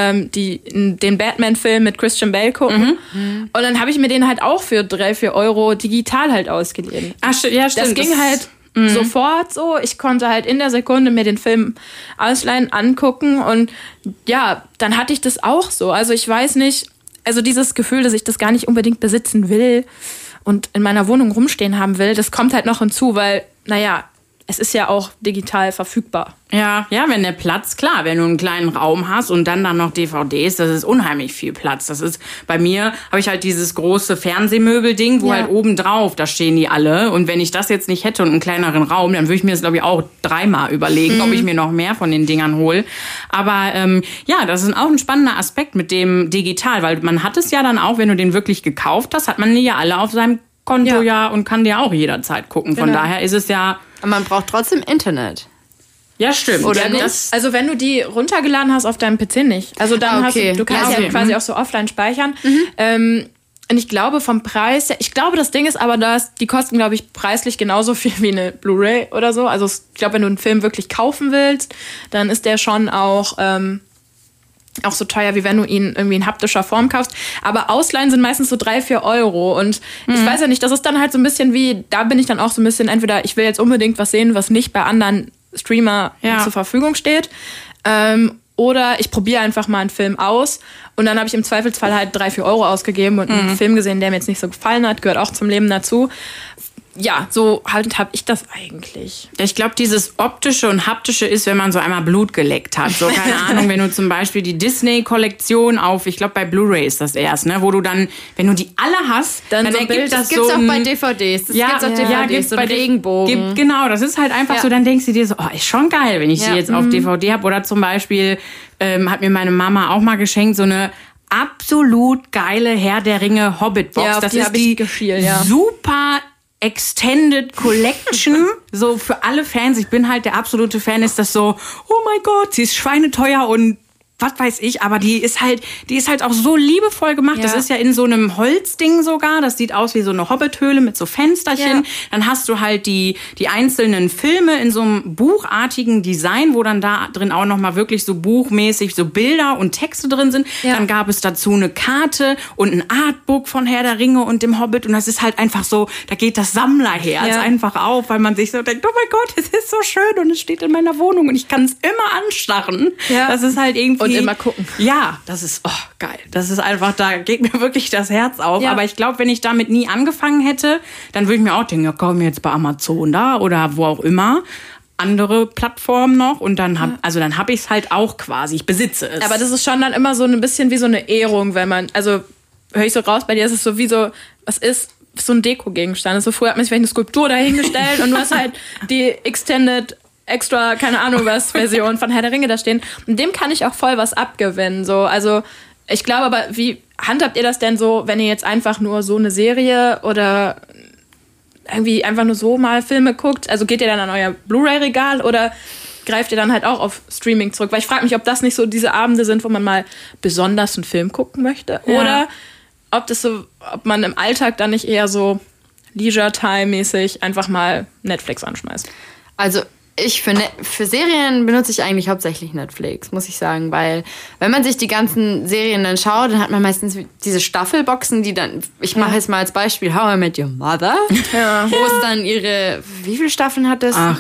den Batman-Film mit Christian Bale gucken. Und dann habe ich mir den halt auch für 3-4 Euro digital halt ausgeliehen. Ach, ja, stimmt. Das ging halt sofort so. Ich konnte halt in der Sekunde mir den Film ausleihen, angucken und ja, dann hatte ich das auch so. Also ich weiß nicht, also dieses Gefühl, dass ich das gar nicht unbedingt besitzen will und in meiner Wohnung rumstehen haben will, das kommt halt noch hinzu, weil, naja, es ist ja auch digital verfügbar. Ja, wenn der Platz, klar, wenn du einen kleinen Raum hast und dann noch DVDs, das ist unheimlich viel Platz. Das ist, bei mir habe ich halt dieses große Fernsehmöbel-Ding, wo halt oben drauf, da stehen die alle. Und wenn ich das jetzt nicht hätte und einen kleineren Raum, dann würde ich mir das, glaube ich, auch 3-mal überlegen, ob ich mir noch mehr von den Dingern hole. Aber ja, das ist auch ein spannender Aspekt mit dem Digital, weil man hat es ja dann auch, wenn du den wirklich gekauft hast, hat man die ja alle auf seinem Konto und kann dir auch jederzeit gucken. Von daher ist es ja... Aber man braucht trotzdem Internet. Ja, stimmt. Oder nicht? Also wenn du die runtergeladen hast auf deinem PC nicht. Also dann du kannst ja quasi auch so offline speichern. Und ich glaube vom Preis, ich glaube das Ding ist aber, die kosten, glaube ich, preislich genauso viel wie eine Blu-ray oder so. Also ich glaube, wenn du einen Film wirklich kaufen willst, dann ist der schon auch so teuer, wie wenn du ihn irgendwie in haptischer Form kaufst. Aber Ausleihen sind meistens so 3-4 Euro. Und ich weiß ja nicht, das ist dann halt so ein bisschen wie, da bin ich dann auch so ein bisschen, entweder ich will jetzt unbedingt was sehen, was nicht bei anderen Streamer zur Verfügung steht. Oder ich probiere einfach mal einen Film aus. Und dann habe ich im Zweifelsfall halt 3-4 Euro ausgegeben und einen Film gesehen, der mir jetzt nicht so gefallen hat. Gehört auch zum Leben dazu. ja, so halt habe ich das eigentlich. Ich glaube, dieses Optische und Haptische ist, wenn man so einmal Blut geleckt hat. So, keine Ahnung, wenn du zum Beispiel die Disney-Kollektion ich glaube, bei Blu-ray ist das erst, ne, wo du dann, wenn du die alle hast, dann so ergibt das so... Das gibt's auch bei DVDs. Das gibt's auch DVDs, so ein Regenbogen. Genau, das ist halt einfach so, dann denkst du dir so, ist schon geil, wenn ich die jetzt auf DVD habe. Oder zum Beispiel hat mir meine Mama auch mal geschenkt, so eine absolut geile Herr der Ringe Hobbit-Box. Ja, das ist die super Extended Collection, so für alle Fans. Ich bin halt der absolute Fan, ist das so, oh mein Gott, sie ist schweineteuer und was weiß ich, aber die ist halt auch so liebevoll gemacht. Ja. Das ist ja in so einem Holzding sogar. Das sieht aus wie so eine Hobbithöhle mit so Fensterchen. Ja. Dann hast du halt die einzelnen Filme in so einem buchartigen Design, wo dann da drin auch nochmal wirklich so buchmäßig so Bilder und Texte drin sind. Ja. Dann gab es dazu eine Karte und ein Artbook von Herr der Ringe und dem Hobbit. Und das ist halt einfach so, da geht das Sammlerherz einfach auf, weil man sich so denkt, oh mein Gott, es ist so schön und es steht in meiner Wohnung und ich kann es immer anstarren. Ja. Das ist halt irgendwie... Und immer gucken. Ja, das ist geil. Das ist einfach, da geht mir wirklich das Herz auf. Ja. Aber ich glaube, wenn ich damit nie angefangen hätte, dann würde ich mir auch denken, ja komm, jetzt bei Amazon da oder wo auch immer. Andere Plattformen noch und dann habe ich es halt auch quasi, ich besitze es. Aber das ist schon dann immer so ein bisschen wie so eine Ehrung, wenn man, also höre ich so raus, bei dir ist es so wie so, was ist so ein Deko-Gegenstand. Also früher hat man sich vielleicht eine Skulptur dahingestellt und du hast halt die Extended extra, keine Ahnung was, Version von Herr der Ringe da stehen. Und dem kann ich auch voll was abgewinnen. So. Also ich glaube aber, wie handhabt ihr das denn so, wenn ihr jetzt einfach nur so eine Serie oder irgendwie einfach nur so mal Filme guckt? Also geht ihr dann an euer Blu-ray-Regal oder greift ihr dann halt auch auf Streaming zurück? Weil ich frage mich, ob das nicht so diese Abende sind, wo man mal besonders einen Film gucken möchte. Ja. Oder ob man im Alltag dann nicht eher so Leisure-Time-mäßig einfach mal Netflix anschmeißt. Also für Serien benutze ich eigentlich hauptsächlich Netflix, muss ich sagen, weil wenn man sich die ganzen Serien dann schaut, dann hat man meistens diese Staffelboxen, die dann, ich mache jetzt mal als Beispiel How I Met Your Mother, wo es dann wie viele Staffeln hat das? 8,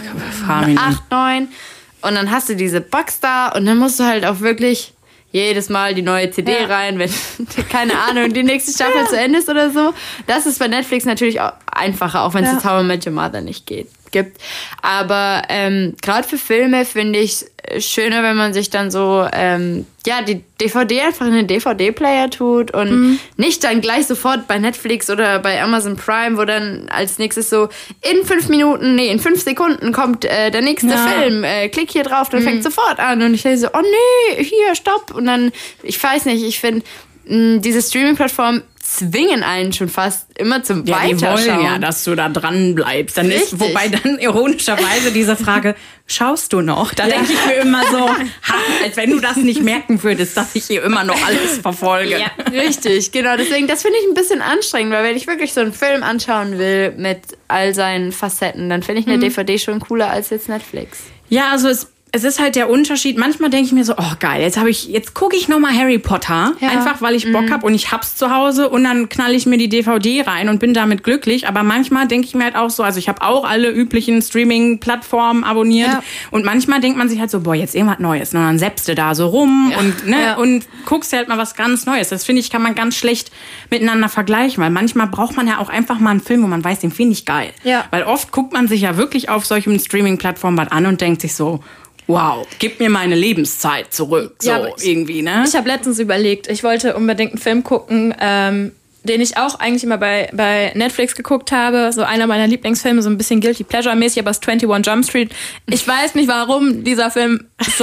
9 und dann hast du diese Box da und dann musst du halt auch wirklich jedes Mal die neue CD rein, wenn, keine Ahnung, die nächste Staffel zu Ende ist oder so. Das ist bei Netflix natürlich auch einfacher, auch wenn es jetzt How I Met Your Mother nicht gibt. Aber gerade für Filme finde ich es schöner, wenn man sich dann so die DVD einfach in den DVD-Player tut und nicht dann gleich sofort bei Netflix oder bei Amazon Prime, wo dann als nächstes so in 5 Sekunden kommt der nächste Film. Klick hier drauf, dann fängt sofort an. Und ich denke so, oh nee, hier, stopp. Und dann, ich weiß nicht, ich finde, diese Streaming-Plattform zwingen einen schon fast immer zum Weiterschauen. Die wollen ja, dass du da dran bleibst. Dann ist, wobei dann ironischerweise diese Frage, schaust du noch? Da denke ich mir immer so, als wenn du das nicht merken würdest, dass ich hier immer noch alles verfolge. Ja, richtig, genau. Deswegen, das finde ich ein bisschen anstrengend, weil wenn ich wirklich so einen Film anschauen will mit all seinen Facetten, dann finde ich eine DVD schon cooler als jetzt Netflix. Ja, also es ist halt der Unterschied. Manchmal denke ich mir so, oh geil, jetzt gucke ich nochmal Harry Potter. Ja. Einfach, weil ich Bock habe und ich hab's zu Hause und dann knalle ich mir die DVD rein und bin damit glücklich. Aber manchmal denke ich mir halt auch so, also ich habe auch alle üblichen Streaming-Plattformen abonniert. Ja. Und manchmal denkt man sich halt so, boah, jetzt irgendwas Neues. Und dann zappst du da so rum und guckst halt mal was ganz Neues. Das finde ich, kann man ganz schlecht miteinander vergleichen. Weil manchmal braucht man ja auch einfach mal einen Film, wo man weiß, den finde ich geil. Ja. Weil oft guckt man sich ja wirklich auf solchen Streaming-Plattformen was an und denkt sich so, wow, gib mir meine Lebenszeit zurück, so irgendwie, ne? Ich habe letztens überlegt, ich wollte unbedingt einen Film gucken, den ich auch eigentlich immer bei Netflix geguckt habe. So einer meiner Lieblingsfilme, so ein bisschen Guilty Pleasure-mäßig, aber es ist 21 Jump Street. Ich weiß nicht, warum dieser Film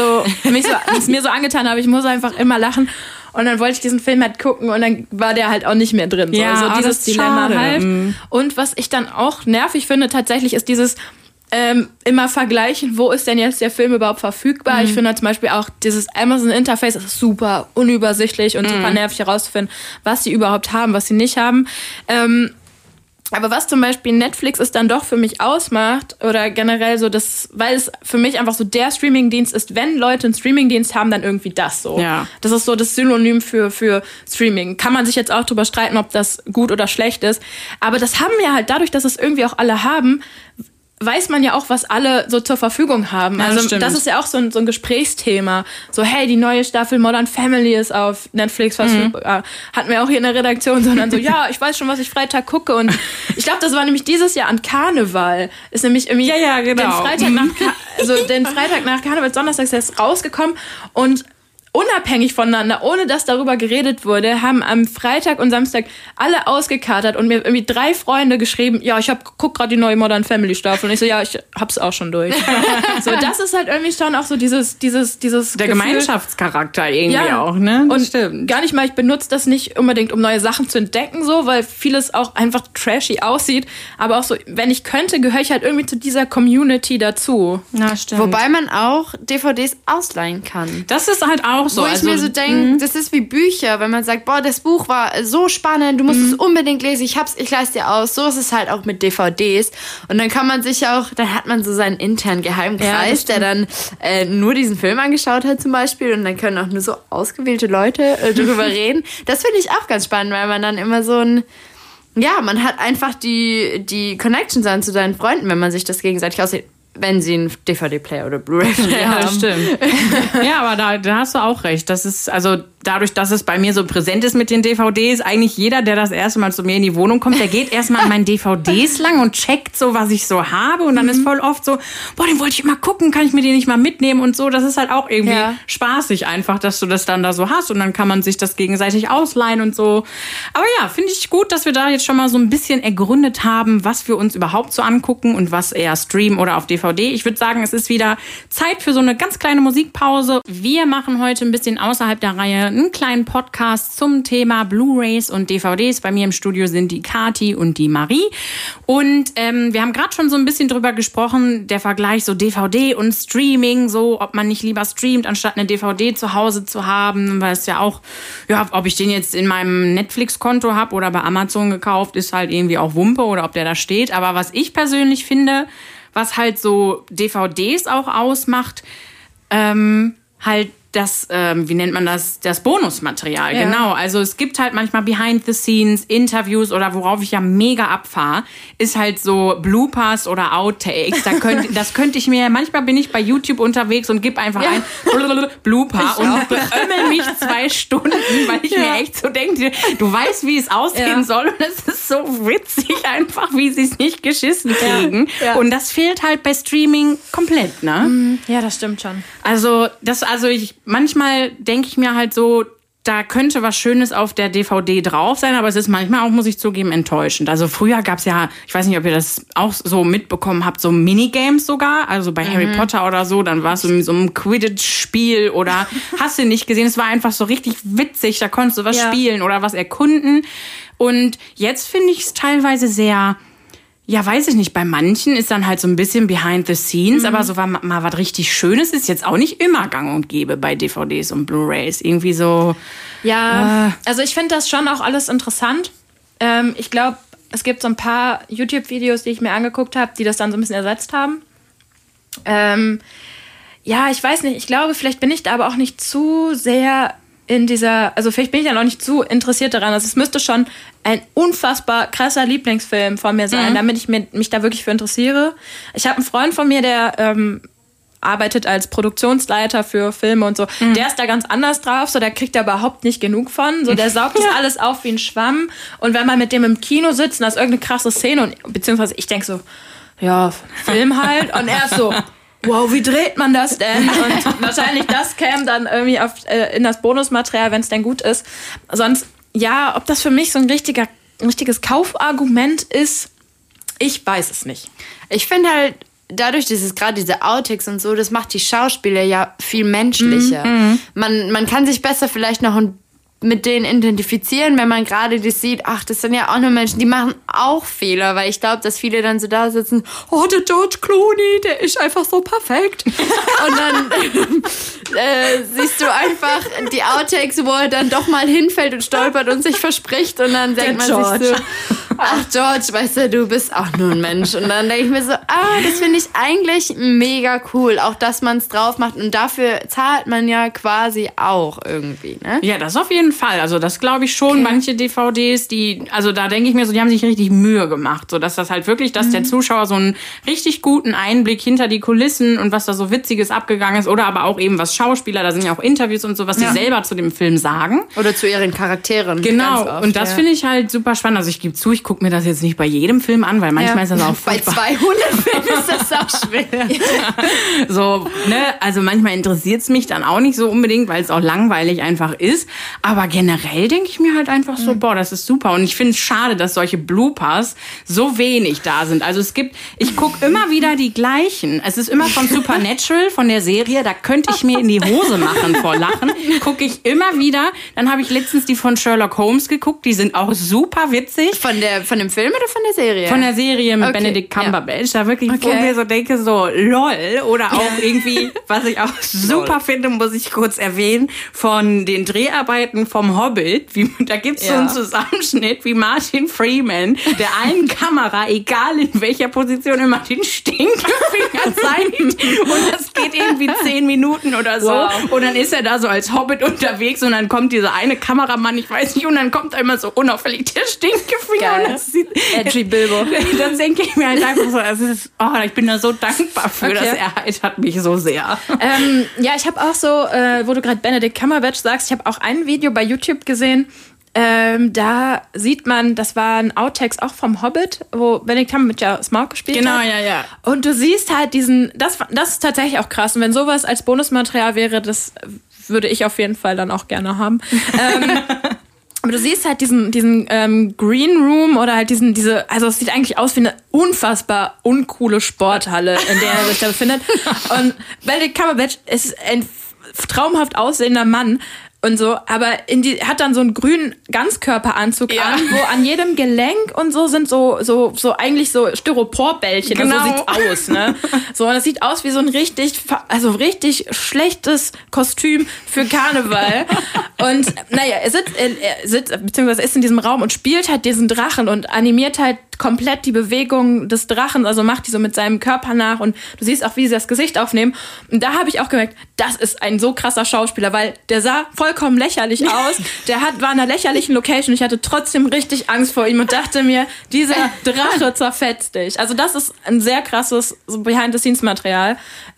mir so angetan habe. Ich muss einfach immer lachen. Und dann wollte ich diesen Film halt gucken und dann war der halt auch nicht mehr drin. Ja, so dieses Dilemma schade. Halt. Und was ich dann auch nervig finde tatsächlich, ist dieses immer vergleichen, wo ist denn jetzt der Film überhaupt verfügbar. Ich finde zum Beispiel auch dieses Amazon-Interface ist super unübersichtlich und super nervig herauszufinden, was sie überhaupt haben, was sie nicht haben. Aber was zum Beispiel Netflix es dann doch für mich ausmacht oder generell so, weil es für mich einfach so der Streamingdienst ist, wenn Leute einen Streamingdienst haben, dann irgendwie das so. Ja. Das ist so das Synonym für Streaming. Kann man sich jetzt auch drüber streiten, ob das gut oder schlecht ist. Aber das haben wir halt dadurch, dass es irgendwie auch alle haben, weiß man ja auch, was alle so zur Verfügung haben. Ja, also das ist ja auch so ein Gesprächsthema. So, hey, die neue Staffel Modern Family ist auf Netflix verfügbar. Hatten wir auch hier in der Redaktion, sondern so, ja, ich weiß schon, was ich Freitag gucke. Und ich glaube, das war nämlich dieses Jahr an Karneval. Ist nämlich irgendwie genau. den Freitag nach Karneval, Donnerstag ist jetzt rausgekommen und unabhängig voneinander, ohne dass darüber geredet wurde, haben am Freitag und Samstag alle ausgekatert und mir irgendwie 3 Freunde geschrieben, ja, guck gerade die neue Modern Family Staffel. Und ich so, ja, ich hab's auch schon durch. So, das ist halt irgendwie schon auch so dieses der Gefühl, Gemeinschaftscharakter irgendwie auch, ne? Das stimmt. Gar nicht mal, ich benutze das nicht unbedingt, um neue Sachen zu entdecken, so, weil vieles auch einfach trashy aussieht. Aber auch so, wenn ich könnte, gehöre ich halt irgendwie zu dieser Community dazu. Ja, stimmt. Wobei man auch DVDs ausleihen kann. Das ist halt auch so. Wo ich mir so denke, das ist wie Bücher, wenn man sagt, boah, das Buch war so spannend, du musst es unbedingt lesen, ich leise dir aus. So ist es halt auch mit DVDs. Und dann kann man sich auch, dann hat man so seinen internen Geheimenkreis, der dann nur diesen Film angeschaut hat zum Beispiel und dann können auch nur so ausgewählte Leute darüber reden. Das finde ich auch ganz spannend, weil man dann immer so man hat einfach die Connections an zu seinen Freunden, wenn man sich das gegenseitig aussieht. Wenn sie einen DVD-Player oder Blu-ray-Player haben. Ja, stimmt. Ja, aber da hast du auch recht. Das ist, also dadurch, dass es bei mir so präsent ist mit den DVDs, eigentlich jeder, der das erste Mal zu mir in die Wohnung kommt, der geht erstmal an meinen DVDs lang und checkt so, was ich so habe. Und dann ist voll oft so, boah, den wollte ich mal gucken, kann ich mir den nicht mal mitnehmen und so. Das ist halt auch irgendwie spaßig einfach, dass du das dann da so hast. Und dann kann man sich das gegenseitig ausleihen und so. Aber ja, finde ich gut, dass wir da jetzt schon mal so ein bisschen ergründet haben, was wir uns überhaupt so angucken und was eher streamen oder auf DVD. Ich würde sagen, es ist wieder Zeit für so eine ganz kleine Musikpause. Wir machen heute ein bisschen außerhalb der Reihe einen kleinen Podcast zum Thema Blu-rays und DVDs. Bei mir im Studio sind die Kati und die Marie. Und wir haben gerade schon so ein bisschen drüber gesprochen, der Vergleich so DVD und Streaming, so ob man nicht lieber streamt, anstatt eine DVD zu Hause zu haben. Weil es ja auch, ja, ob ich den jetzt in meinem Netflix-Konto habe oder bei Amazon gekauft, ist halt irgendwie auch Wumpe oder ob der da steht. Aber was ich persönlich finde, was halt so DVDs auch ausmacht, halt das, wie nennt man das, das Bonusmaterial, genau. Also es gibt halt manchmal Behind the Scenes, Interviews oder worauf ich ja mega abfahre, ist halt so Bloopers oder Outtakes. Das könnte ich mir, manchmal bin ich bei YouTube unterwegs und gebe einfach ein Blooper und beömmel mich 2 Stunden, weil ich mir echt so denke, du weißt, wie es ausgehen soll und es ist so witzig einfach, wie sie es nicht geschissen kriegen. Und das fehlt halt bei Streaming komplett, ne? Ja, das stimmt schon. Manchmal denke ich mir halt so, da könnte was Schönes auf der DVD drauf sein, aber es ist manchmal auch, muss ich zugeben, enttäuschend. Also früher gab's ja, ich weiß nicht, ob ihr das auch so mitbekommen habt, so Minigames sogar, also bei Harry Potter oder so, dann war es so ein Quidditch-Spiel oder hast du nicht gesehen, es war einfach so richtig witzig, da konntest du was spielen oder was erkunden. Und jetzt finde ich es teilweise sehr... Ja, weiß ich nicht. Bei manchen ist dann halt so ein bisschen behind the scenes, aber so mal was richtig Schönes ist jetzt auch nicht immer gang und gäbe bei DVDs und Blu-rays. Irgendwie so... Ja, also ich finde das schon auch alles interessant. Ich glaube, es gibt so ein paar YouTube-Videos, die ich mir angeguckt habe, die das dann so ein bisschen ersetzt haben. Ja, ich weiß nicht. Ich glaube, vielleicht bin ich da aber auch nicht zu sehr... also vielleicht bin ich ja noch nicht zu interessiert daran. Also es müsste schon ein unfassbar krasser Lieblingsfilm von mir sein, damit ich mich da wirklich für interessiere. Ich habe einen Freund von mir, der arbeitet als Produktionsleiter für Filme und so. Der ist da ganz anders drauf, so der kriegt da überhaupt nicht genug von. So der saugt das alles auf wie ein Schwamm. Und wenn man mit dem im Kino sitzt und da ist irgendeine krasse Szene und beziehungsweise ich denke so, ja, Film halt. Und er ist so, wow, wie dreht man das denn? Und wahrscheinlich das käme dann irgendwie in das Bonusmaterial, wenn es denn gut ist. Sonst, ja, ob das für mich so ein richtiges Kaufargument ist, ich weiß es nicht. Ich finde halt, dadurch, gerade diese Outtakes und so, das macht die Schauspieler ja viel menschlicher. Man kann sich besser vielleicht noch mit denen identifizieren, wenn man gerade das sieht, ach, das sind ja auch nur Menschen, die machen auch Fehler, weil ich glaube, dass viele dann so da sitzen, oh, der George Clooney, der ist einfach so perfekt. Und dann siehst du einfach die Outtakes, wo er dann doch mal hinfällt und stolpert und sich verspricht und dann denkt man sich so, ach George, weißt du bist auch nur ein Mensch. Und dann denke ich mir so, das finde ich eigentlich mega cool, auch dass man es drauf macht. Und dafür zahlt man ja quasi auch irgendwie, ne? Ja, das auf jeden Fall. Also das glaube ich schon. Okay. Manche DVDs, also da denke ich mir so, die haben sich richtig Mühe gemacht, so dass das halt wirklich, dass der Zuschauer so einen richtig guten Einblick hinter die Kulissen und was da so Witziges abgegangen ist oder aber auch eben was Schauspieler, da sind ja auch Interviews und so, was die selber zu dem Film sagen. Oder zu ihren Charakteren. Genau. Oft, und das finde ich halt super spannend. Also ich gebe zu, ich gucke mir das jetzt nicht bei jedem Film an, weil manchmal ist das auch furchtbar. Bei 200 Filmen ist das auch schwer. So, ne, also manchmal interessiert es mich dann auch nicht so unbedingt, weil es auch langweilig einfach ist. Aber generell denke ich mir halt einfach so, boah, das ist super. Und ich finde es schade, dass solche Bloopers so wenig da sind. Also ich gucke immer wieder die gleichen. Es ist immer von Supernatural, von der Serie, da könnte ich mir in die Hose machen vor Lachen. Gucke ich immer wieder. Dann habe ich letztens die von Sherlock Holmes geguckt, die sind auch super witzig. Von dem Film oder von der Serie? Von der Serie mit Benedict Cumberbatch. Da wirklich, wo ich mir so denke, so lol. Oder auch irgendwie, was ich auch super finde, muss ich kurz erwähnen, von den Dreharbeiten vom Hobbit. Da gibt's so einen Zusammenschnitt, wie Martin Freeman, der einen Kamera, egal in welcher Position, immer den Stinkefinger zeigt. Und das geht irgendwie 10 Minuten oder so. Wow. Und dann ist er da so als Hobbit unterwegs und dann kommt dieser eine Kameramann, ich weiß nicht, und dann kommt einmal so unauffällig der Stinkefinger. Und das sieht, Edgy Bilbo. Dann denke ich mir halt einfach so, ich bin da so dankbar für, das erheitert mich so sehr. Ich habe auch so, wo du gerade Benedict Cumberbatch sagst, ich habe auch ein Video bei YouTube gesehen, da sieht man, das war ein Outtakes auch vom Hobbit, wo Benedict Cumberbatch ja Smaug gespielt hat. Genau, ja. Und du siehst halt das ist tatsächlich auch krass. Und wenn sowas als Bonusmaterial wäre, das würde ich auf jeden Fall dann auch gerne haben. Aber du siehst halt diesen Green Room oder halt also es sieht eigentlich aus wie eine unfassbar uncoole Sporthalle, in der er sich da befindet. Und Benedict Cumberbatch ist ein traumhaft aussehender Mann und so, aber hat dann so einen grünen Ganzkörperanzug an, wo an jedem Gelenk und so sind so eigentlich so Styroporbällchen. Genau. So sieht's aus, ne? So, und das sieht aus wie so ein richtig schlechtes Kostüm für Karneval. Und naja, er sitzt beziehungsweise ist in diesem Raum und spielt halt diesen Drachen und animiert halt komplett die Bewegung des Drachen, also macht die so mit seinem Körper nach und du siehst auch, wie sie das Gesicht aufnehmen. Und da habe ich auch gemerkt, das ist ein so krasser Schauspieler, weil der sah vollkommen lächerlich aus. War in einer lächerlichen Location. Ich hatte trotzdem richtig Angst vor ihm und dachte mir, dieser Drache zerfetzt dich. Also das ist ein sehr krasses Behind-the-Scenes-Material.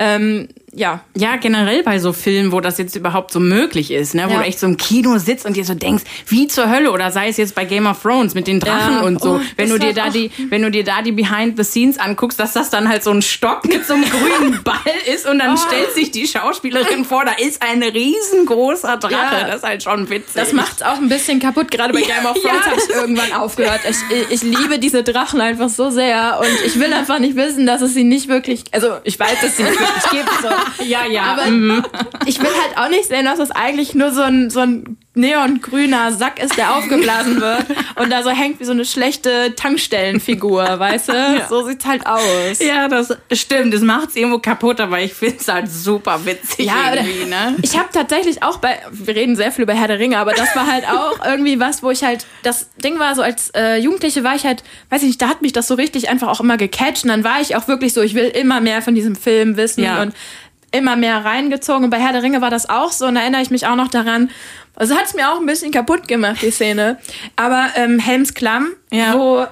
Ja, generell bei so Filmen, wo das jetzt überhaupt so möglich ist, ne, wo du echt so im Kino sitzt und dir so denkst, wie zur Hölle, oder sei es jetzt bei Game of Thrones mit den Drachen und so, wenn du dir da die Behind the Scenes anguckst, dass das dann halt so ein Stock mit so einem grünen Ball ist und dann stellt sich die Schauspielerin vor, da ist ein riesengroßer Drache, das ist halt schon witzig. Das macht's auch ein bisschen kaputt, gerade bei Game of Thrones habe ich irgendwann aufgehört. Ich liebe diese Drachen einfach so sehr und ich will einfach nicht wissen, dass es sie nicht wirklich, also ich weiß, dass sie nicht wirklich gibt, so. Ja. Aber ich will halt auch nicht sehen, dass es eigentlich nur so ein neongrüner Sack ist, der aufgeblasen wird und da so hängt wie so eine schlechte Tankstellenfigur, weißt du? Ja. So sieht's halt aus. Ja, das stimmt. Das macht's irgendwo kaputt, aber ich find's halt super witzig irgendwie, ne? Ich habe tatsächlich auch wir reden sehr viel über Herr der Ringe, aber das war halt auch irgendwie was, wo ich halt, das Ding war so, als Jugendliche war ich halt, weiß ich nicht, da hat mich das so richtig einfach auch immer gecatcht und dann war ich auch wirklich so, ich will immer mehr von diesem Film wissen und immer mehr reingezogen. Und bei Herr der Ringe war das auch so und da erinnere ich mich auch noch daran. Also hat es mir auch ein bisschen kaputt gemacht, die Szene. Aber Helms Klamm, wo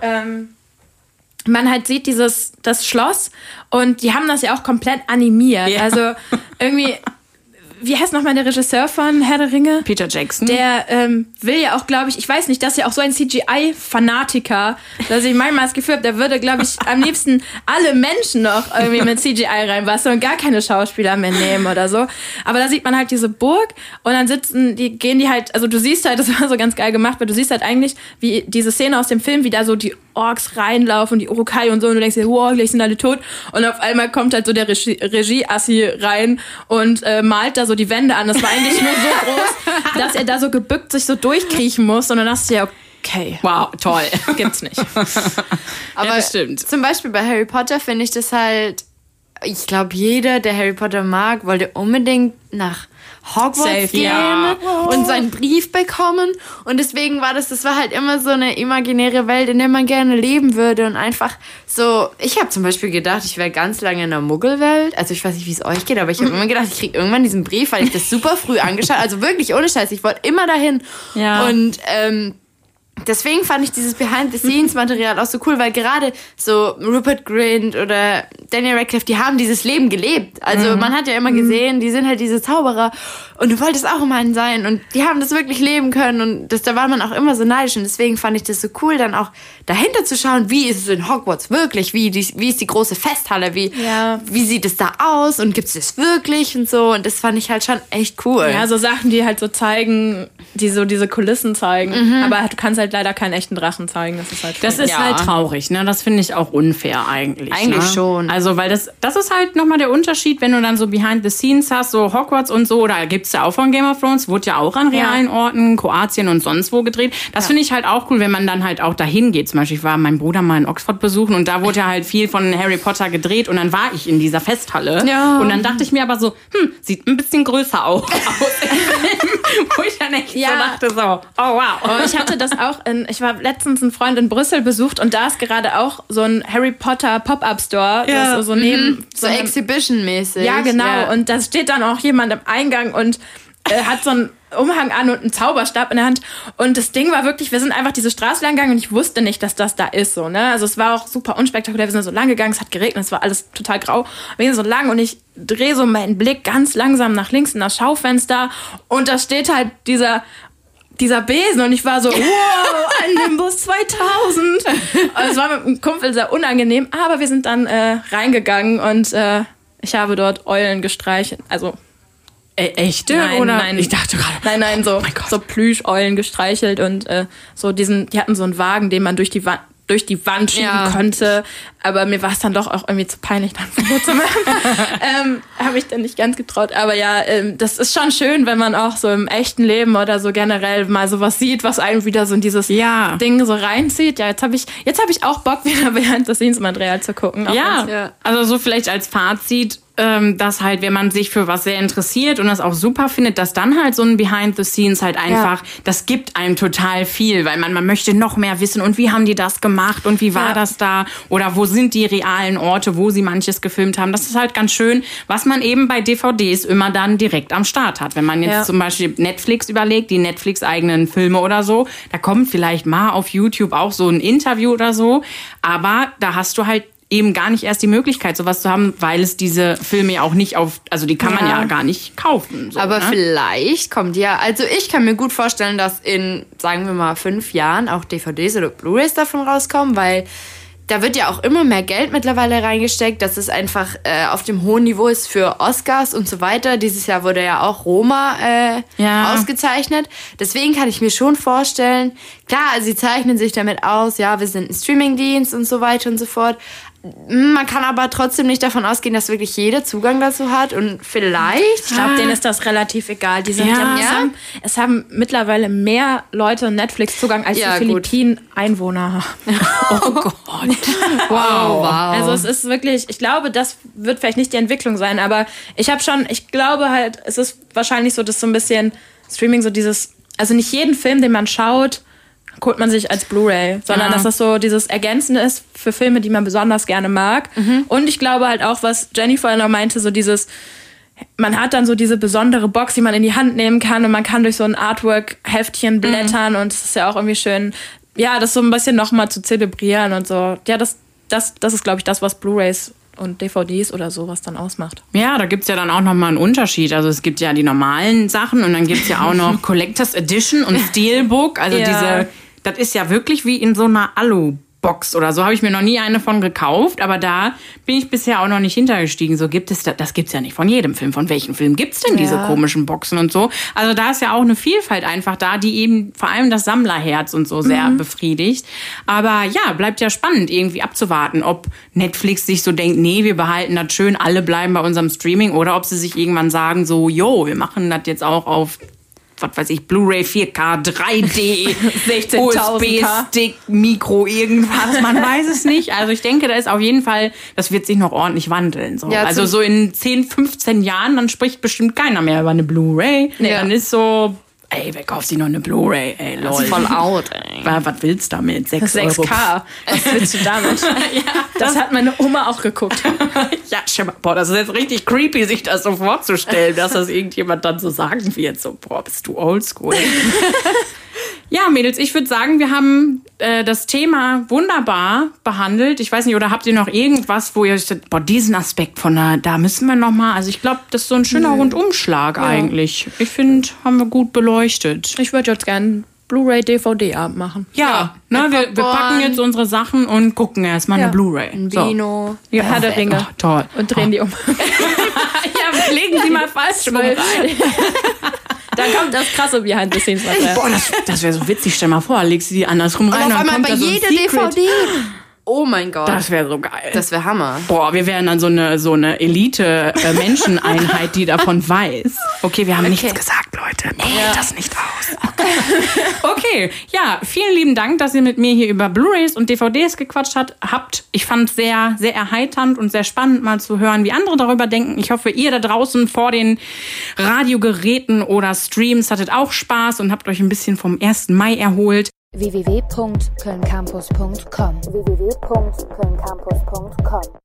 man halt sieht das Schloss und die haben das ja auch komplett animiert. Ja. Also irgendwie, wie heißt nochmal der Regisseur von Herr der Ringe? Peter Jackson. Der will ja auch, glaube ich weiß nicht, das ist ja auch so ein CGI-Fanatiker, dass ich manchmal das Gefühl habe, der würde, glaube ich, am liebsten alle Menschen noch irgendwie mit CGI reinbasteln und gar keine Schauspieler mehr nehmen oder so. Aber da sieht man halt diese Burg und dann gehen die halt, also du siehst halt, das war so ganz geil gemacht, weil du siehst halt eigentlich, wie diese Szene aus dem Film, wie da so die Orks reinlaufen, die Urukai und so, und du denkst dir, wow, gleich sind alle tot. Und auf einmal kommt halt so der Regie-Assi rein und malt da so die Wände an. Das war eigentlich nur so groß, dass er da so gebückt sich so durchkriechen muss. Und dann hast du ja, okay. Wow, toll. Gibt's nicht. Aber das stimmt. Zum Beispiel bei Harry Potter finde ich das halt, ich glaube, jeder, der Harry Potter mag, wollte unbedingt nach Hogwarts gehen und seinen Brief bekommen. Und deswegen war das war halt immer so eine imaginäre Welt, in der man gerne leben würde. Und einfach so, ich habe zum Beispiel gedacht, ich wäre ganz lange in der Muggelwelt. Also ich weiß nicht, wie es euch geht, aber ich habe immer gedacht, ich kriege irgendwann diesen Brief, weil ich das super früh angeschaut habe. Also wirklich ohne Scheiß, ich wollte immer dahin. Ja. Und deswegen fand ich dieses Behind-the-Scenes-Material auch so cool, weil gerade so Rupert Grint oder Daniel Radcliffe, die haben dieses Leben gelebt. Also man hat ja immer gesehen, die sind halt diese Zauberer und du wolltest auch immer einen sein und die haben das wirklich leben können und da war man auch immer so neidisch und deswegen fand ich das so cool, dann auch dahinter zu schauen, wie ist es in Hogwarts wirklich, wie ist die große Festhalle, wie sieht es da aus und gibt es das wirklich und so und das fand ich halt schon echt cool. Ja, so Sachen, die halt so zeigen, die so diese Kulissen zeigen, aber du kannst halt leider keinen echten Drachen zeigen, das ist halt traurig, ne? Das finde ich auch unfair eigentlich. Eigentlich ne? schon. Also, weil das ist halt nochmal der Unterschied, wenn du dann so Behind the Scenes hast, so Hogwarts und so, oder gibt's ja auch von Game of Thrones, wurde ja auch an realen Orten, Kroatien und sonst wo gedreht. Das finde ich halt auch cool, wenn man dann halt auch dahin geht. Zum Beispiel, ich war meinen Bruder mal in Oxford besuchen und da wurde ja halt viel von Harry Potter gedreht und dann war ich in dieser Festhalle. Ja. Und dann dachte ich mir aber so, sieht ein bisschen größer auch aus. Wo ich dann echt so dachte so, oh wow. Oh, ich hatte das auch ich war letztens einen Freund in Brüssel besucht und da ist gerade auch so ein Harry Potter Pop-Up-Store. Ja. So neben so Exhibition-mäßig. Ja, genau. Ja. Und da steht dann auch jemand im Eingang und hat so einen Umhang an und einen Zauberstab in der Hand. Und das Ding war wirklich, wir sind einfach diese Straße lang gegangen und ich wusste nicht, dass das da ist. So, ne? Also es war auch super unspektakulär. Wir sind so lang gegangen, es hat geregnet, es war alles total grau. Wir gehen so lang und ich drehe so meinen Blick ganz langsam nach links in das Schaufenster und da steht halt dieser Besen und ich war so, wow, ein Nimbus 2000. Also es war mit einem Kumpel sehr unangenehm, aber wir sind dann reingegangen und ich habe dort Eulen gestreichelt. Also echte? Nein, oder? Nein. Ich dachte gerade. Nein, so Plüscheulen gestreichelt und die hatten so einen Wagen, den man durch die Wand schieben konnte. Aber mir war es dann doch auch irgendwie zu peinlich, dann Foto zu machen. Habe ich dann nicht ganz getraut. Aber das ist schon schön, wenn man auch so im echten Leben oder so generell mal sowas sieht, was einem wieder so in dieses Ding so reinzieht. Ja, jetzt hab ich auch Bock, wieder Behind-the-Scenes-Material zu gucken. Also so vielleicht als Fazit, dass halt, wenn man sich für was sehr interessiert und das auch super findet, dass dann halt so ein Behind the Scenes halt einfach, das gibt einem total viel, weil man möchte noch mehr wissen und wie haben die das gemacht und wie war das da oder wo sind die realen Orte, wo sie manches gefilmt haben. Das ist halt ganz schön, was man eben bei DVDs immer dann direkt am Start hat. Wenn man jetzt zum Beispiel Netflix überlegt, die Netflix-eigenen Filme oder so, da kommt vielleicht mal auf YouTube auch so ein Interview oder so, aber da hast du halt eben gar nicht erst die Möglichkeit, sowas zu haben, weil es diese Filme ja auch nicht also die kann man ja gar nicht kaufen. So, aber vielleicht kommt also ich kann mir gut vorstellen, dass in, sagen wir mal, 5 Jahren auch DVDs oder Blu-rays davon rauskommen, weil da wird ja auch immer mehr Geld mittlerweile reingesteckt, dass es einfach auf dem hohen Niveau ist für Oscars und so weiter. Dieses Jahr wurde ja auch Roma ausgezeichnet. Deswegen kann ich mir schon vorstellen, klar, sie zeichnen sich damit aus, wir sind ein Streamingdienst und so weiter und so fort. Man kann aber trotzdem nicht davon ausgehen, dass wirklich jeder Zugang dazu hat und vielleicht... Ich glaube, denen ist das relativ egal. Es haben mittlerweile mehr Leute Netflix-Zugang als die Philippinen Einwohner haben. Oh Gott. Wow. Also es ist wirklich, ich glaube, das wird vielleicht nicht die Entwicklung sein, aber ich glaube halt, es ist wahrscheinlich so, dass so ein bisschen Streaming so dieses, also nicht jeden Film, den man schaut, holt man sich als Blu-ray, sondern dass das so dieses Ergänzende ist für Filme, die man besonders gerne mag. Und ich glaube halt auch, was Jenny vorhin noch meinte, so dieses, man hat dann so diese besondere Box, die man in die Hand nehmen kann und man kann durch so ein Artwork-Heftchen blättern und es ist ja auch irgendwie schön, das so ein bisschen nochmal zu zelebrieren und so. Ja, das ist, glaube ich, das, was Blu-rays und DVDs oder sowas dann ausmacht. Ja, da gibt's ja dann auch nochmal einen Unterschied. Also es gibt ja die normalen Sachen und dann gibt's ja auch noch Collectors Edition und Steelbook. Also das ist ja wirklich wie in so einer Alu-Box oder so. Habe ich mir noch nie eine von gekauft, aber da bin ich bisher auch noch nicht hintergestiegen. So gibt es das gibt's ja nicht von jedem Film. Von welchem Film gibt's denn diese komischen Boxen und so? Also da ist ja auch eine Vielfalt einfach da, die eben vor allem das Sammlerherz und so sehr befriedigt. Aber bleibt ja spannend irgendwie abzuwarten, ob Netflix sich so denkt, nee, wir behalten das schön, alle bleiben bei unserem Streaming oder ob sie sich irgendwann sagen so, wir machen das jetzt auch auf was weiß ich, Blu-ray 4K, 3D, 16.000 USB-Stick, Mikro, irgendwas, man weiß es nicht. Also ich denke, da ist auf jeden Fall, das wird sich noch ordentlich wandeln. So. Ja, also so in 10, 15 Jahren, dann spricht bestimmt keiner mehr über eine Blu-ray. Nee. Dann ist so, ey, wer kauft sich noch eine Blu-ray? Ey, lol. Das ist voll out, ey. Was willst du damit? 6 Euro. 6K. Was willst du damit? Das hat meine Oma auch geguckt. Ja, boah, das ist jetzt richtig creepy, sich das so vorzustellen, dass das irgendjemand dann so sagen wird. So, boah, bist du oldschool. Ja, Mädels, ich würde sagen, wir haben das Thema wunderbar behandelt. Ich weiß nicht, oder habt ihr noch irgendwas, wo ihr sagt, boah, diesen Aspekt von da müssen wir noch mal. Also ich glaube, das ist so ein schöner Rundumschlag eigentlich. Ich finde, haben wir gut beleuchtet. Ich würde jetzt gerne Blu-ray-DVD-Abend machen. Ja, ne, wir packen jetzt unsere Sachen und gucken erstmal eine Blu-ray. Ein Vino. Ja, Herr der Ringe. Oh, toll. Und drehen die um. Ja, legen Sie mal falsch rum rein. Dann kommt das krasse Behind-the-Scenes-Material. Boah, das wäre so witzig. Stell mal vor, legst du die andersrum rein. Und auf dann einmal kommt bei da so ein jeder Secret. DVD. Oh mein Gott. Das wäre so geil. Das wäre Hammer. Boah, wir wären dann so eine Elite-Menscheneinheit, die davon weiß. Okay, wir haben nichts gesagt, Leute. Probiert das nicht aus. Okay, ja, vielen lieben Dank, dass ihr mit mir hier über Blu-rays und DVDs gequatscht habt. Ich fand es sehr, sehr erheiternd und sehr spannend, mal zu hören, wie andere darüber denken. Ich hoffe, ihr da draußen vor den Radiogeräten oder Streams hattet auch Spaß und habt euch ein bisschen vom 1. Mai erholt. www.kölncampus.com